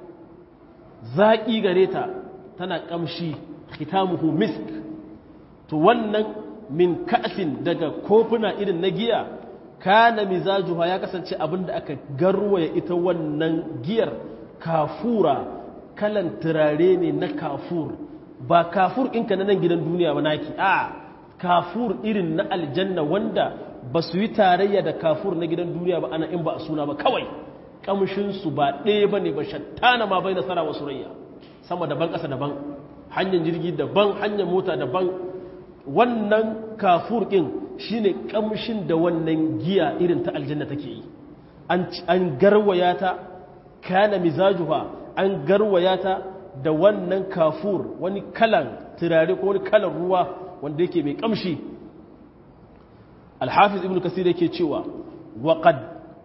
zaƙi gare ta tana kamshi khitamuhu misk to wannan min ka'sin daga kofuna irin na giya kana mizajuha ya kasance abinda aka garwaya ita wannan giyar kafura kalan turare ne na kafur ba kafur ɗinka na nan gidan duniya ba naki a kafur irin na aljanna wanda ba su yi tarayya da kafur na gidan duniya ba ana in ba a suna ba kawai kamshinsu ba ɗaya ba ne ba shattana ma bai nasara wa surayya sama daban ƙasa daban hanyar jirgi daban hanyar mota daban wannan kafur ɗin shi ne kamshin da wannan giya irin ta aljanna take yi an garwaya ta kana mizajuha an garwaya ta da wannan kafur wani kalan turare ko wani kalan ruwa wanda yake mai kamshi al-hafiz ibn kasir yake cewa wa qad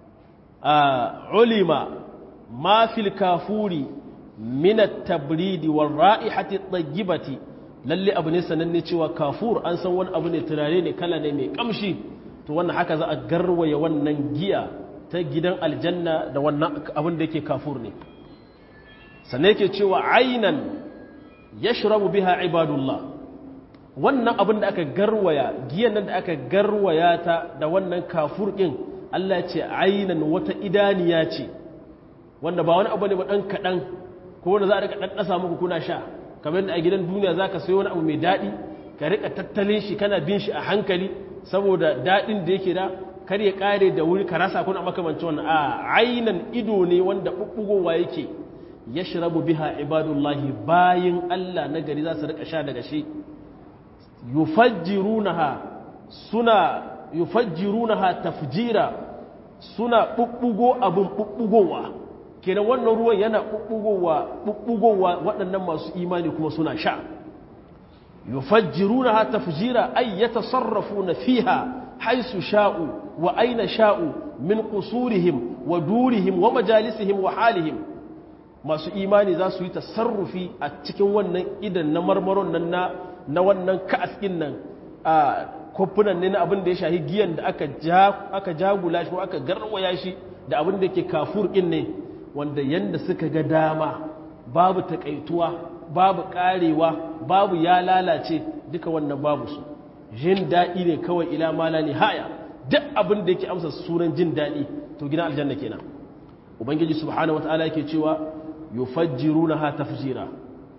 ulima ma fil kafuri min at-tabrid wal ra'ihati at-tayyibati lalle abu ne sananne cewa kafur an san wani abu ne turare ne kala ne mai kamshi to wannan haka za a garwaye wannan giya ta gidan aljanna da wannan abin da yake kafur ne sannan yake cewa aynan yashrabu biha ibadullah wannan abin da aka garwaya giyan nan da aka garwaya ta da wannan kafur din Allah ce aynan wata idaniya ce wanda ba wani abu ne ba dan kadan ko wanda za a rika daddasa muku kuna sha kamar da a gidan duniya zaka sayo wani abu mai dadi ka rika tattalin shi kana bin shi a hankali saboda dadin da yake da kar ya kare da wuri ka rasa kuna makamancin wannan a aynan ido ne wanda bubbugowa yake yashrabu biha ibadullahi bayin Allah na gari za su rika sha daga shi yufajjirunaha suna yufajjirunaha tafjira suna bubbugo abun bubbugowa kenan wannan ruwan yana bubbugowa bubbugowa waɗannan masu imani kuma suna sha yufajjirunaha tafjira ay yatasarrafuna fiha haythu sha'u wa aina sha'u min qusurihim wa durihim wa majalisihim wa halihim masu imani za su yi tasarrufi a cikin wannan idan na marmaron nan na na wannan ka'askin nan a kofunan ne na abin da ya shahi giyan da aka ja aka jagula shi ko aka garwaya shi da abin da yake kafur din ne wanda yanda suka ga dama babu takaituwa babu karewa babu ya lalace duka wannan babu su jin daɗi ne kawai ila mala ne haya duk abin da yake amsa sunan jin daɗi to gidan aljanna kenan ubangiji subhanahu wataala yake cewa yufajjirunaha tafjira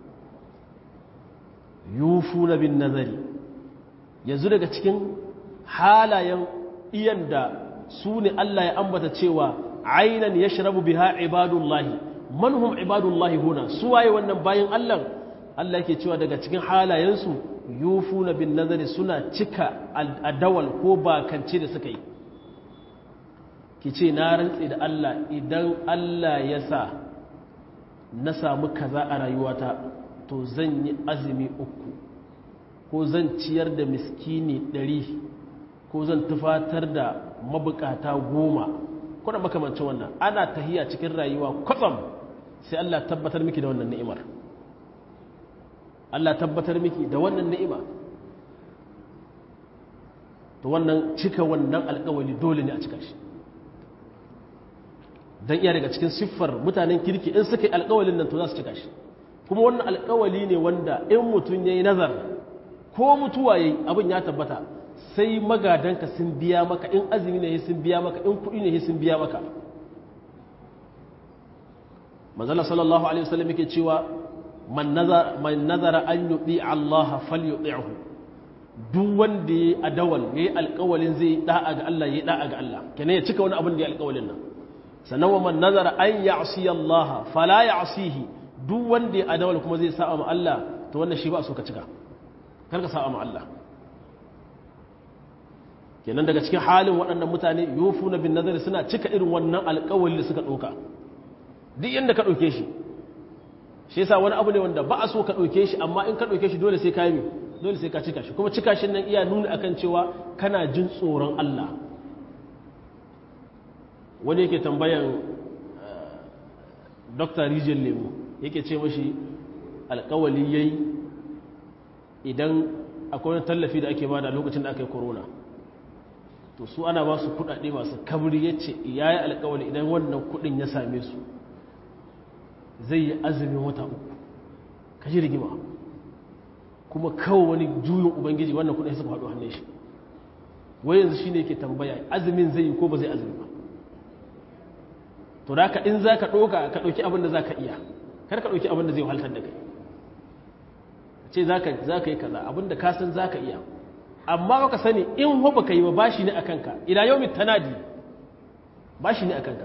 yufuna bin nazari yanzu daga cikin halayen iyan da su ne Allah ya ambata cewa aynan yashrabu biha ibadullahi man hum ibadullahi huna su waye wannan bayin Allah Allah yake cewa daga cikin halayensu yufuna bin nazari suna cika adawal ko bakance da suka yi kice na rantsi da Allah idan Allah ya sa na samu kaza a rayuwata to zan yi azumi uku ko zan ciyar da miskini ɗari ko zan tufatar da mabukata goma kuna makamancin wannan ana tahiya cikin rayuwa kwatsam sai Allah tabbatar miki da wannan ni'imar Allah tabbatar miki da wannan ni'ima to wannan cika wannan alƙawari dole ne a cika shi dan iya daga cikin siffar mutanen kirki in suka yi alƙawalin nan to za su cika shi kuma wannan alƙawali ne wanda in mutum yayi nazar ko mutuwa yayi abin ya tabbata sai magadanka sun biya maka in azumi ne sun biya maka in kuɗi ne sun biya maka manzala sallallahu alaihi wasallam yake cewa man nazara man nazara an yuti Allah falyuti'hu duk wanda yayi adawal yayi alƙawalin zai da'a ga Allah yayi da'a ga Allah kenan ya cika wani abin da yayi alƙawalin nan sannan wa man nazara an ya'si Allah fala ya'sihi duk wanda ya adawal kuma zai sa'a ma Allah to wannan shi ba so ka cika kar ka sa'a ma Allah kenan daga cikin halin waɗannan mutane yufuna bin nazari suna cika irin wannan alƙawali da suka ɗauka duk yanda ka ɗauke shi shi yasa wani abu ne wanda ba a so ka ɗauke shi amma in ka ɗauke shi dole sai ka yi dole sai ka cika shi kuma cika shi nan iya nuna akan cewa kana jin tsoron Allah wani yake tambayan Dr. Rijal Lemu yake ce mashi alƙawali yayi idan akwai wani tallafi da ake bada lokacin da aka yi corona to su ana ba su kudade masu kabri ya ce ya yi alkawali idan wannan kudin ya same su zai yi azumin wata uku ka ji rigima kuma kawo wani juyin ubangiji wannan kudin suka haɗu hannun shi wai yanzu shi ne ke tambaya azumin zai yi ko ba zai azumi ba to da ka in za ka ɗoka ka ɗauki abin da za ka iya kar ka ɗauki abin da zai wahaltar da kai ce za ka yi kaza abin da ka san za ka iya amma baka sani in ho baka yi ba bashi ne akan ka ila yawmi tanadi bashi ne akan ka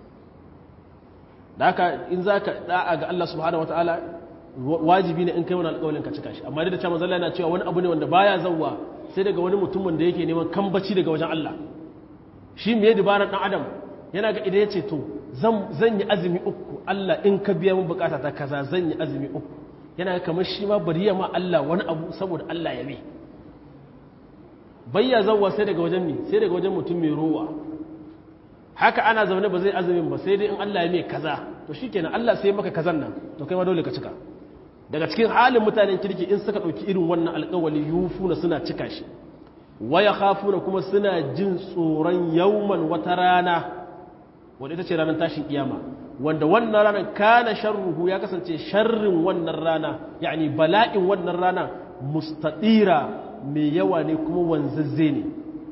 da haka in zaka da'a ga Allah subhanahu wataala wajibi ne in kai wannan alƙawarin ka cika shi amma da cewa manzo Allah yana cewa wani abu ne wanda baya zawwa sai daga wani mutumin da yake neman kambaci daga wajen Allah shi me dabaran dan adam yana ga idan ya ce to zan yi azumi uku Allah in ka biya min bukata ta kaza zan yi azumi uku yana ga kamar shi ma bari ya ma Allah wani abu saboda Allah ya bi bayya zawwa sai daga wajen ne sai daga wajen mutum mai rowa haka ana zaune ba zai azumin ba sai dai in Allah ya mai kaza to shikenan Allah sai maka kazan nan to kai ma dole ka cika daga cikin halin mutanen kirki in suka dauki irin wannan alƙawali yufuna suna cika shi waya khafuna kuma suna jin tsoron yawman wata rana wanda ita ce ranar tashin kiyama wanda wannan ranar kana sharruhu ya kasance sharrin wannan rana yani bala'in wannan rana mustatira mai yawa ne kuma wanzazze ne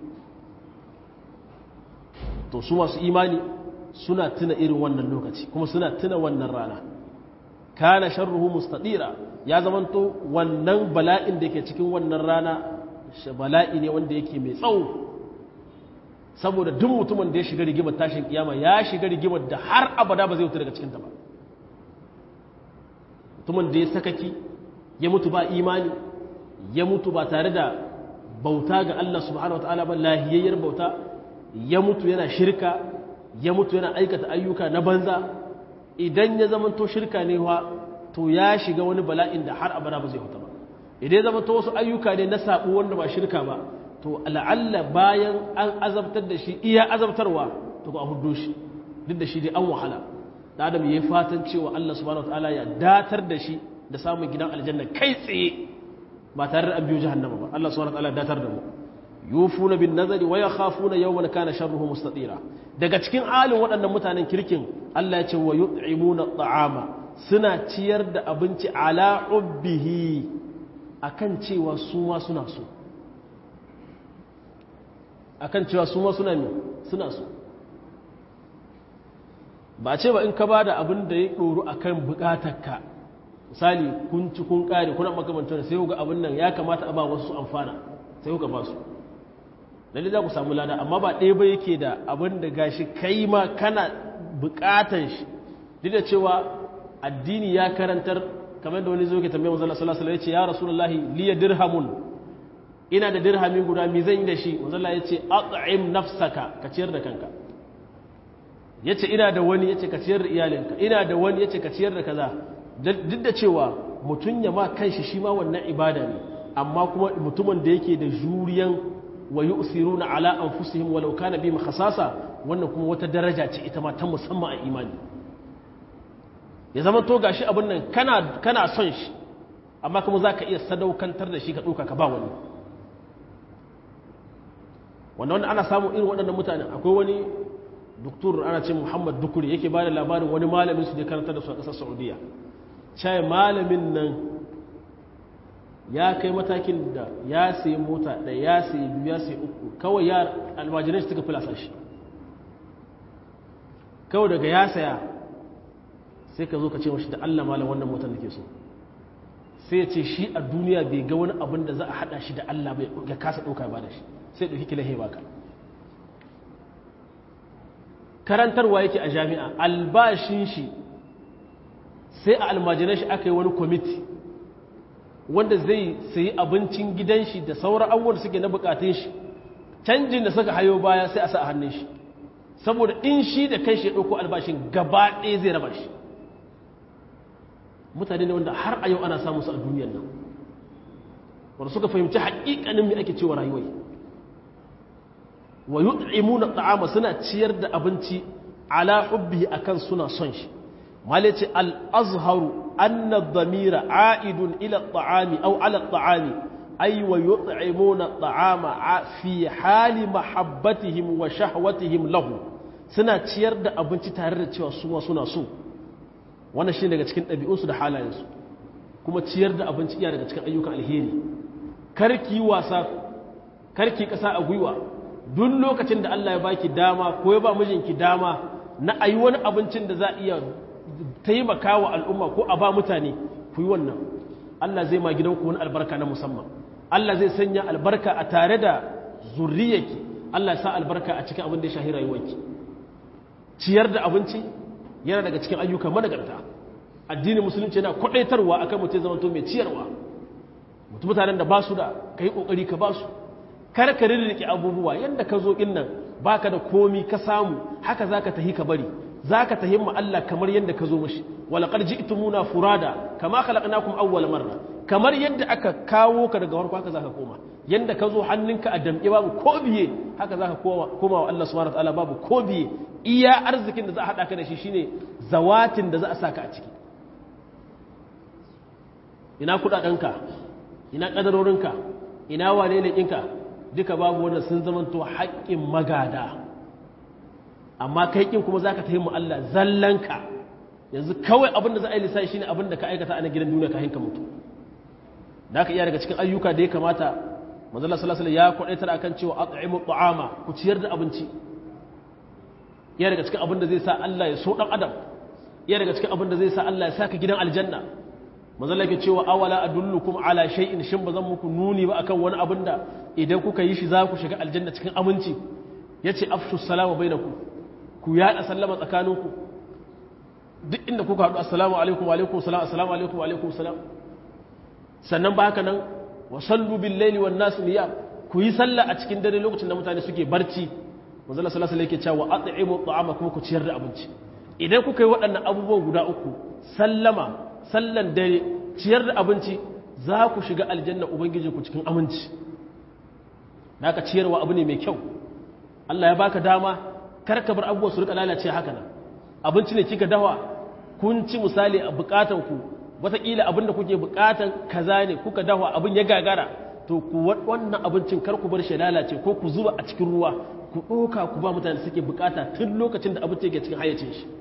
to su masu imani suna tuna irin wannan lokaci kuma suna tuna wannan rana kana sharruhu mustatira ya zamanto wannan bala'in da ke cikin wannan rana bala'i ne wanda yake mai tsawo saboda duk mutumin da ya shiga rigimar tashin kiyama ya shiga rigimar da har abada ba zai wuce daga cikinta ba mutumin da ya sakaki ya mutu ba imani ya mutu ba tare da bauta ga Allah subhanahu wataala ba lahiyayyar bauta ya mutu yana shirka ya mutu yana aikata ayyuka na banza idan ya zama to shirka ne wa to ya shiga wani bala'in da har abada ba zai huta ba idan ya zama to wasu ayyuka ne na sabo wanda ba shirka ba to la'alla bayan an azabtar da shi iya azabtarwa to ba a hudu shi duk da shi dai an wahala da adam yayi fatan cewa Allah subhanahu wataala ya datar da shi da samun gidan aljanna kai tsaye ba tare da an biyo jahannama ba Allah subhanahu wataala ya datar da mu yufuna bin nazari wa yakhafuna yawman kana sharruhu mustatira daga cikin halin waɗannan mutanen kirkin Allah ya ce wa yut'imuna at'ama suna ciyar da abinci ala ubbihi akan cewa su ma suna so akan cewa su ma suna ne suna so ba ce ba in ka bada abin da ya ɗoru akan bukatarka misali kun ci kun kare kuna makamantar sai ku ga abin nan ya kamata a ba wasu su amfana sai ku ga ba su lalle za ku samu lada amma ba ɗaya ba yake da abin da gashi kai ma kana bukatan shi duk da cewa addini ya karantar kamar da wani zo ke tambaye manzo Allah sallallahu alaihi wasallam ya ce ya rasulullahi liya dirhamun ina da dirhami guda mi zan yi da shi manzo Allah ya ce at'im nafsaka ka ciyar da kanka yace ina da wani yace ka ciyar da iyalinka ina da wani yace ka ciyar da kaza duk da cewa mutun ya ma kanshi shi ma wannan ibada ne amma kuma mutumin da yake da juriyan wa yu'siruna ala anfusihim walau kana bihim khasasa wannan kuma wata daraja ce ita ma ta musamman a imani ya zama to gashi abin nan kana kana son shi amma kuma zaka iya sadaukantar da shi ka duka ka ba wani wanda wanda ana samu irin waɗannan mutane akwai wani doktor ana ce Muhammad Dukuri yake ba da labarin wani malamin su da karanta da su a ƙasar Saudiya cai malamin nan ya kai matakin da ya sayi mota da ya sayi biyu ya sayi uku kawai ya almajirai shi suka filasa shi kawai daga ya saya sai ka zo ka ce mashi da Allah malam wannan motar da ke so sai ya ce shi a duniya bai ga wani abin da za a haɗa shi da Allah bai ga kasa ɗauka ba da shi sai ɗauki kilahe baka karantarwa yake a jami'a albashin shi sai a almajirai shi aka yi wani kwamiti wanda zai sayi abincin gidan shi da sauran abubuwan da suke na bukatun shi canjin da suka hayo baya sai a sa a hannun shi saboda in shi da kai shi ya ɗauko albashin gaba ɗaya zai raba shi mutane ne wanda har a yau ana samun su a duniyar nan wanda suka fahimci haƙiƙanin mai ake cewa rayuwai wa yut'imuna at'ama suna ciyar da abinci ala hubbihi akan suna son shi malaci al-azharu anna ad-damira a'idun ila at-ta'ami aw ala at-ta'ami ay wa yut'imuna at'ama fi hali mahabbatihim wa shahwatihim lahu suna ciyar da abinci tare da cewa su ma suna so wannan shi daga cikin ɗabi'unsu da halayensu kuma ciyar da abinci iya daga cikin ayyukan alheri karki wasa karki ƙasa a gwiwa duk lokacin da Allah ya baki dama ko ya ba mijinki dama na ayi wani abincin da za a iya taimaka wa al'umma ko a ba mutane ku yi wannan Allah zai ma gidanku wani albarka na musamman Allah zai sanya albarka a tare da zurriyarki Allah ya sa albarka a cikin abin da ya shahi rayuwarki ciyar da abinci yana daga cikin ayyuka managarta addinin musulunci yana kwadaitarwa akan mutum zama to mai ciyarwa mutum mutanen da ba su da kai kokari ka ba su kar ka rirrike abubuwa yanda ka zo din nan baka da komi ka samu haka zaka tahi ka bari zaka tahi mu Allah kamar yadda ka zo mishi wala qad ji'tumuna furada kama khalaqnakum awwal marra kamar yadda aka kawo ka daga farko haka zaka koma yanda ka zo hannunka a damƙe babu ko biye haka zaka koma koma wa Allah subhanahu wataala babu ko biye iya arzikin da za a hada ka da shi shine zawatin da za a saka a ciki ina kudadenka ina kadarorinka ina wane ne ɗinka duka babu wanda sun zamanto haƙƙin magada amma kai kin kuma zaka tayi mu Allah zallanka yanzu kawai abinda za a yi lissafi shine abinda ka aikata a na gidan duniya kafin ka mutu da haka iya daga cikin ayyuka da ya kamata manzo Allah sallallahu alaihi wasallam ya kwadaitar akan cewa at'imu ta'ama ku ciyar da abinci iya daga cikin abinda zai sa Allah ya so dan adam iya daga cikin abinda zai sa Allah ya saka gidan aljanna manzo Allah yake cewa awala adullukum ala shay'in shin bazan muku nuni ba akan wani abinda idan kuka yi shi za ku shiga aljanna cikin aminci yace afshu salama bainakum ku yada sallama tsakaninku duk inda kuka haɗu assalamu alaikum wa alaikum salam assalamu alaikum wa alaikum salam sannan ba haka nan wa sallu bil laili wan nas niyam ku yi sallah a cikin dare lokacin da mutane suke barci manzo Allah sallallahu alaihi wasallam yake cewa at'imu ta'ama kuma ku ciyar da abinci idan kuka yi waɗannan abubuwan guda uku sallama sallan dare ciyar da abinci za ku shiga aljanna ubangijinku cikin aminci naka ciyarwa abu ne mai kyau Allah ya baka dama kar ka bar abubuwa su rika lalace haka nan abinci ne kika dawa kun ci misali a bukatan ku wataƙila abin da kuke bukatan kaza ne kuka dawa abin ya gagara to ku wannan abincin kar ku bar shi lalace ko ku zuba a cikin ruwa ku ɗoka ku ba mutane suke bukata tun lokacin da abinci yake cikin hayyacin shi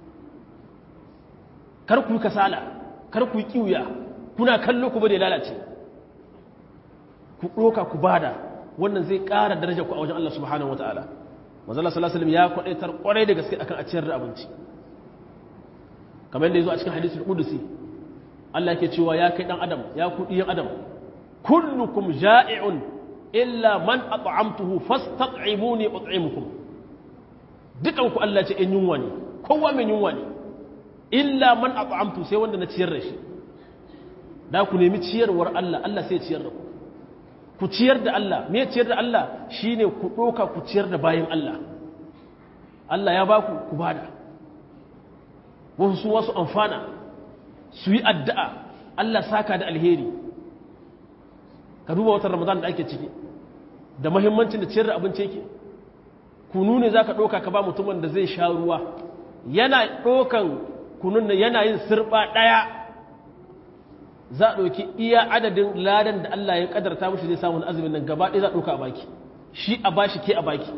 kar ku yi kasala kar ku yi kiwuya kuna kallo ku bari lalace ku ɗoka ku bada wannan zai ƙara darajar ku a wajen Allah subhanahu wataala manzo Allah sallallahu alaihi wasallam ya kwadaitar kwarai da gaske akan a ciyar da abinci kamar yadda yazo a cikin hadisul qudusi Allah yake cewa ya kai dan adam ya ku diyan adam kullukum ja'i'un illa man at'amtuhu fastat'imuni ut'imukum dukan ku Allah ce in yunwa ne kowa mai yunwa ne illa man at'amtu sai wanda na ciyar da shi da ku nemi ciyarwar Allah Allah sai ciyar da ku ku ciyar da Allah me ciyar da Allah shine ku doka ku ciyar da bayin Allah Allah ya baku ku bada wasu su wasu amfana su yi addu'a Allah saka da alheri ka duba watan Ramadan da ake ciki da muhimmancin da ciyar da abinci yake kunu ne zaka doka ka ba mutumin da zai sha ruwa yana dokan kunun nan yana yin sirba daya za a ɗauki iya adadin ladan da Allah ya ƙadarta mashi zai samun azumin nan gaba ɗaya za a ɗauka a baki shi a bashi ke a baki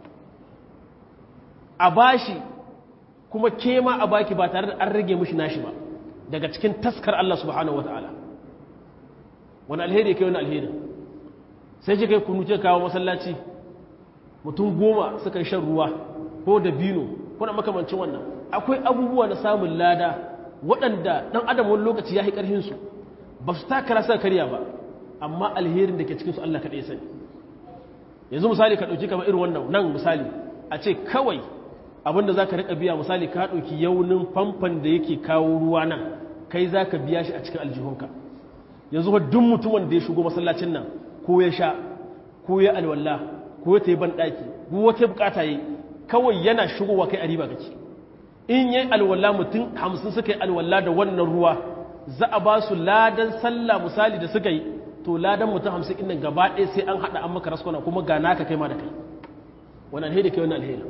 a bashi kuma ke ma a baki ba tare da an rage mashi nashi ba daga cikin taskar Allah subhanahu wata'ala wani alheri kai wani alheri sai ce kai kunu ce kawo masallaci mutum goma suka yi shan ruwa ko da bino ko na makamancin wannan akwai abubuwa na samun lada waɗanda ɗan adam wani lokaci ya yi ƙarfinsu ba su takara sa karya ba amma alherin da ke cikinsu Allah kaɗai sani yanzu misali ka ɗauki kamar irin wannan nan misali a ce kawai abinda za ka riƙa biya misali ka ɗauki yaunin famfan da yake kawo ruwa nan kai za ka biya shi a cikin aljihunka yanzu wa duk mutumin da ya shigo masallacin nan ko ya sha ko ya alwala ko ya tayi banɗaki ko wata bukata yi kawai yana shigowa kai a riba kake in yi alwala mutum hamsin suka yi alwala da wannan ruwa za a ba su ladan sallah misali da suka yi to ladan mutum hamsin inda gaba ɗaya sai an haɗa an maka raskwana kuma ga naka kai ma da kai wani alheri kai wani alheri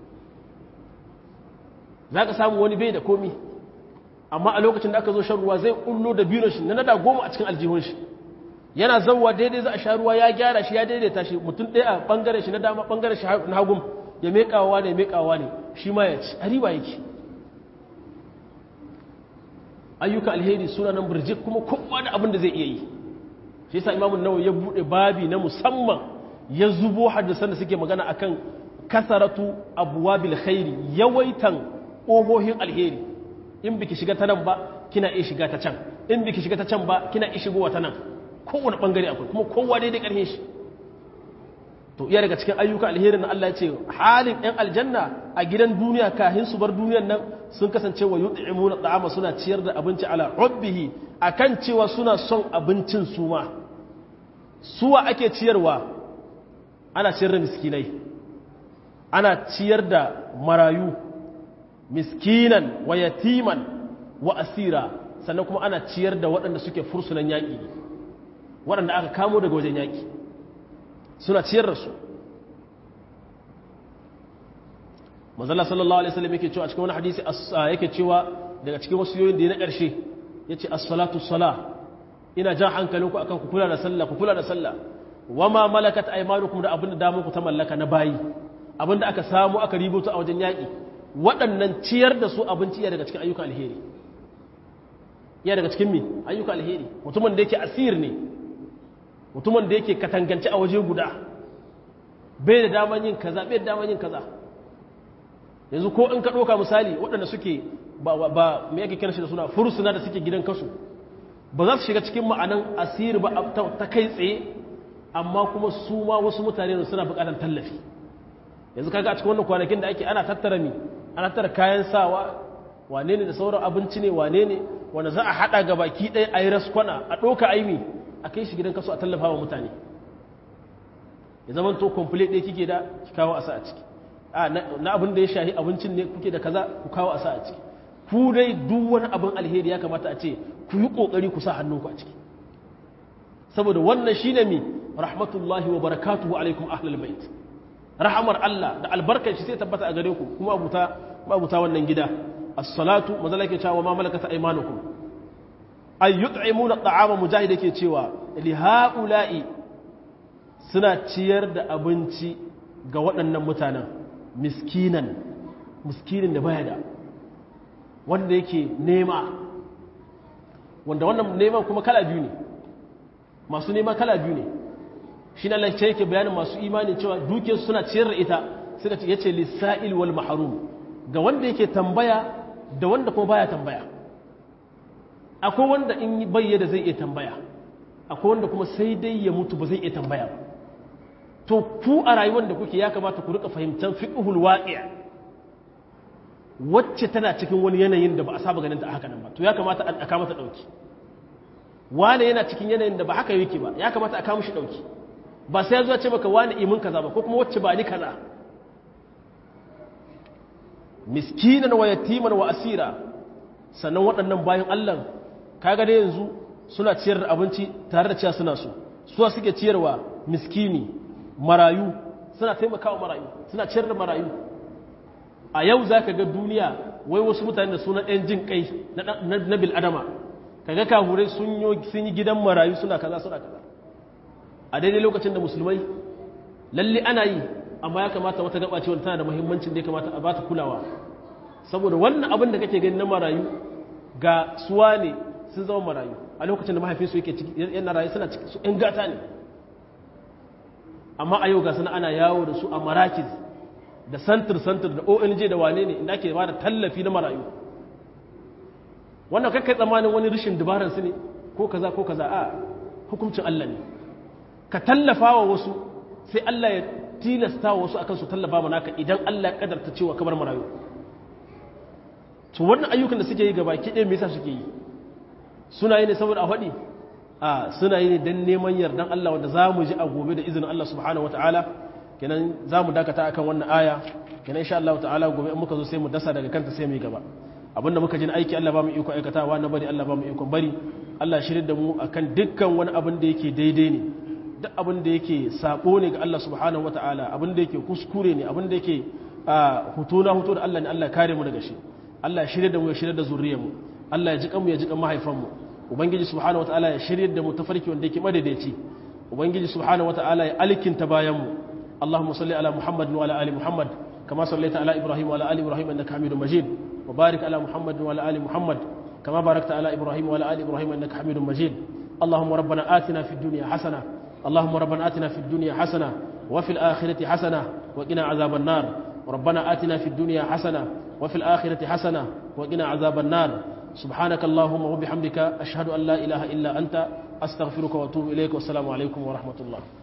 za ka samu wani bai da komi amma a lokacin da aka zo shan ruwa zai ƙullo da biyu shi na nada goma a cikin aljihun shi yana zauwa daidai za a sha ruwa ya gyara shi ya daidaita shi mutum ɗaya a ɓangaren shi na dama ɓangaren shi na hagun ya meƙawa ne meƙawa ne shi ma ya ci a riba yake ayyuka alheri suna nan birjik kuma kowa da abin da zai iya yi shi yasa imamu nawawi ya bude babi na musamman ya zubo hadisan da suke magana akan kasaratu abwabil khairi yawaitan ƙohohin alheri in biki shiga ta nan ba kina iya shiga ta can in biki shiga ta can ba kina iya shigowa ta nan kowane bangare akwai kuma kowa daidai ƙarfin shi to iya daga cikin ayyuka alherin na Allah ya ce halin ɗan aljanna a gidan duniya kahin su bar duniyan nan sun kasance wa yut'imuna ta'ama suna ciyar da abinci ala rabbihi akan cewa suna son abincin su ma suwa ake ciyarwa ana ciyar da miskinai ana ciyar da marayu miskinan wa yatiman wa asira sannan kuma ana ciyar da waɗanda suke fursunan yaƙi waɗanda aka kamo daga wajen yaƙi suna ciyar da su manzala sallallahu alaihi wasallam yake cewa a cikin wani hadisi yake cewa daga cikin wasu yoyin da ya na ƙarshe yace as-salatu salah ina jan hankalinku akan ku kula da sallah ku kula da sallah wama malakat aymanukum da abinda damu ku ta mallaka na bayi abinda aka samu aka rubuta a wajen yaƙi waɗannan ciyar da su abinci ya daga cikin ayyukan alheri ya daga cikin mi ayyukan alheri mutumin da yake asir ne mutumin da yake katangance a waje guda bai da daman yin kaza bai da daman yin kaza yanzu ko in ka ɗauka misali waɗanda suke ba ba me yake kiran shi da suna fursuna da suke gidan kasu ba za su shiga cikin ma'anan asir ba ta kai tsaye amma kuma su ma wasu mutane suna buƙatar tallafi yanzu kaga a cikin wannan kwanakin da ake ana tattara mi ana tattara kayan sawa wane ne da sauran abinci ne wane ne wanda za a haɗa ga baki ɗaya a yi raskwana a ɗauka aimi a kai shi gidan kasu a tallafa wa mutane ya zama to complete ɗaya kike da ki kawo asa a ciki a na abin da ya shahi abincin ne kuke da kaza ku kawo asa a ciki ku dai duk wani abin alheri ya kamata a ce ku yi ƙoƙari ku sa hannunku a ciki saboda wannan shine mi rahmatullahi wa barakatuhu alaikum ahlul bait rahamar Allah da albarkar shi sai tabbata a gare ku kuma abuta abuta wannan gida as-salatu mazala yake cewa ma malakat aymanukum ay yut'imuna at'ama mujahid yake cewa li haula'i suna ciyar da abinci ga waɗannan mutanen miskinan miskinin da baya da wanda yake nema wanda wannan neman kuma kala biyu ne masu nema kala biyu ne shi na lance yake bayanin masu imanin cewa duke suna ciyar da ita suka ce yace lisa'il wal mahrum ga wanda yake tambaya da wanda kuma baya tambaya akwai wanda in bayyana zai iya tambaya akwai wanda kuma sai dai ya mutu ba zai iya tambaya ba to ku a rayuwar da kuke ya kamata ku rika fahimtar fiqhul waqi' wacce tana cikin wani yanayin da ba a saba ganin ta haka nan ba to ya kamata a aka mata dauki wani yana cikin yanayin da ba haka yake ba ya kamata a kawo shi dauki ba sai ya zo ya ce maka wani imin kaza ba ko kuma wacce ba ni kaza miskinan wa yatiman wa asira sannan waɗannan bayan Allah kaga da yanzu suna ciyar da abinci tare da cewa suna so suwa suke ciyarwa miskini marayu suna taimakawa marayu suna ciyar da marayu a yau zaka ga duniya wai wasu mutane da suna ɗan jin kai na bil adama kaga kahurai sun yi gidan marayu suna kaza suna kaza a daidai lokacin da musulmai lalle ana yi amma ya kamata wata gaba ce wanda tana da muhimmancin da ya kamata a bata kulawa saboda wannan abin da kake gani na marayu ga suwa ne sun zama marayu a lokacin da mahaifinsu yake ciki yan rayu suna ciki su yan gata ne amma a yau ga sana ana yawo da su a marakiz da santir santir da O N G da wane ne inda ake ba da tallafi na marayu wannan kakkai tsammanin wani rashin dabaran su ne ko kaza ko kaza a hukuncin Allah ne ka tallafa wa wasu sai Allah ya tilasta wa wasu akan su tallafa mana ka idan Allah ya kadarta cewa kamar marayu to wannan ayyukan da suke yi gaba ki ɗaya me yasa suke yi suna yi ne saboda a faɗi a suna yi ne don neman yardan Allah wanda za mu ji a gobe da izinin Allah subhanahu wa ta'ala kenan za mu dakata akan wannan aya kenan insha Allah ta'ala gobe in muka zo sai mu dasa daga kanta sai mu yi gaba abinda muka ji na aiki Allah ba mu iko aikatawa na bari Allah ba mu iko bari Allah shirye da mu akan dukkan wani abin da yake daidai ne duk abin da yake sabo ne ga Allah subhanahu wa ta'ala abin da yake kuskure ne abin da yake hutu na hutu da Allah ne Allah kare mu daga shi Allah shirye da mu ya shirye da zuriyar mu Allah ya ji kanmu ya ji kan mahaifan mu ubangiji subhanahu wataala ya shirye da mu tafarki wanda yake madaidaici ubangiji subhanahu wataala ya alkinta bayan mu Allahumma salli ala Muhammad wa ala ali Muhammad kama sallaita ala Ibrahim wa ala ali Ibrahim innaka Hamidum Majid wa barik ala Muhammad wa ala ali Muhammad kama barakta ala Ibrahim wa ala ali Ibrahim innaka Hamidum Majid Allahumma rabbana atina fid dunya hasana Allahumma rabbana atina fid dunya hasana wa fil akhirati hasana wa qina azaban nar ربنا آتنا في الدنيا حسنة وفي الآخرة حسنة وقنا عذاب النار سبحانك اللهم وبحمدك أشهد أن لا إله إلا أنت أستغفرك وأتوب إليك والسلام عليكم ورحمة الله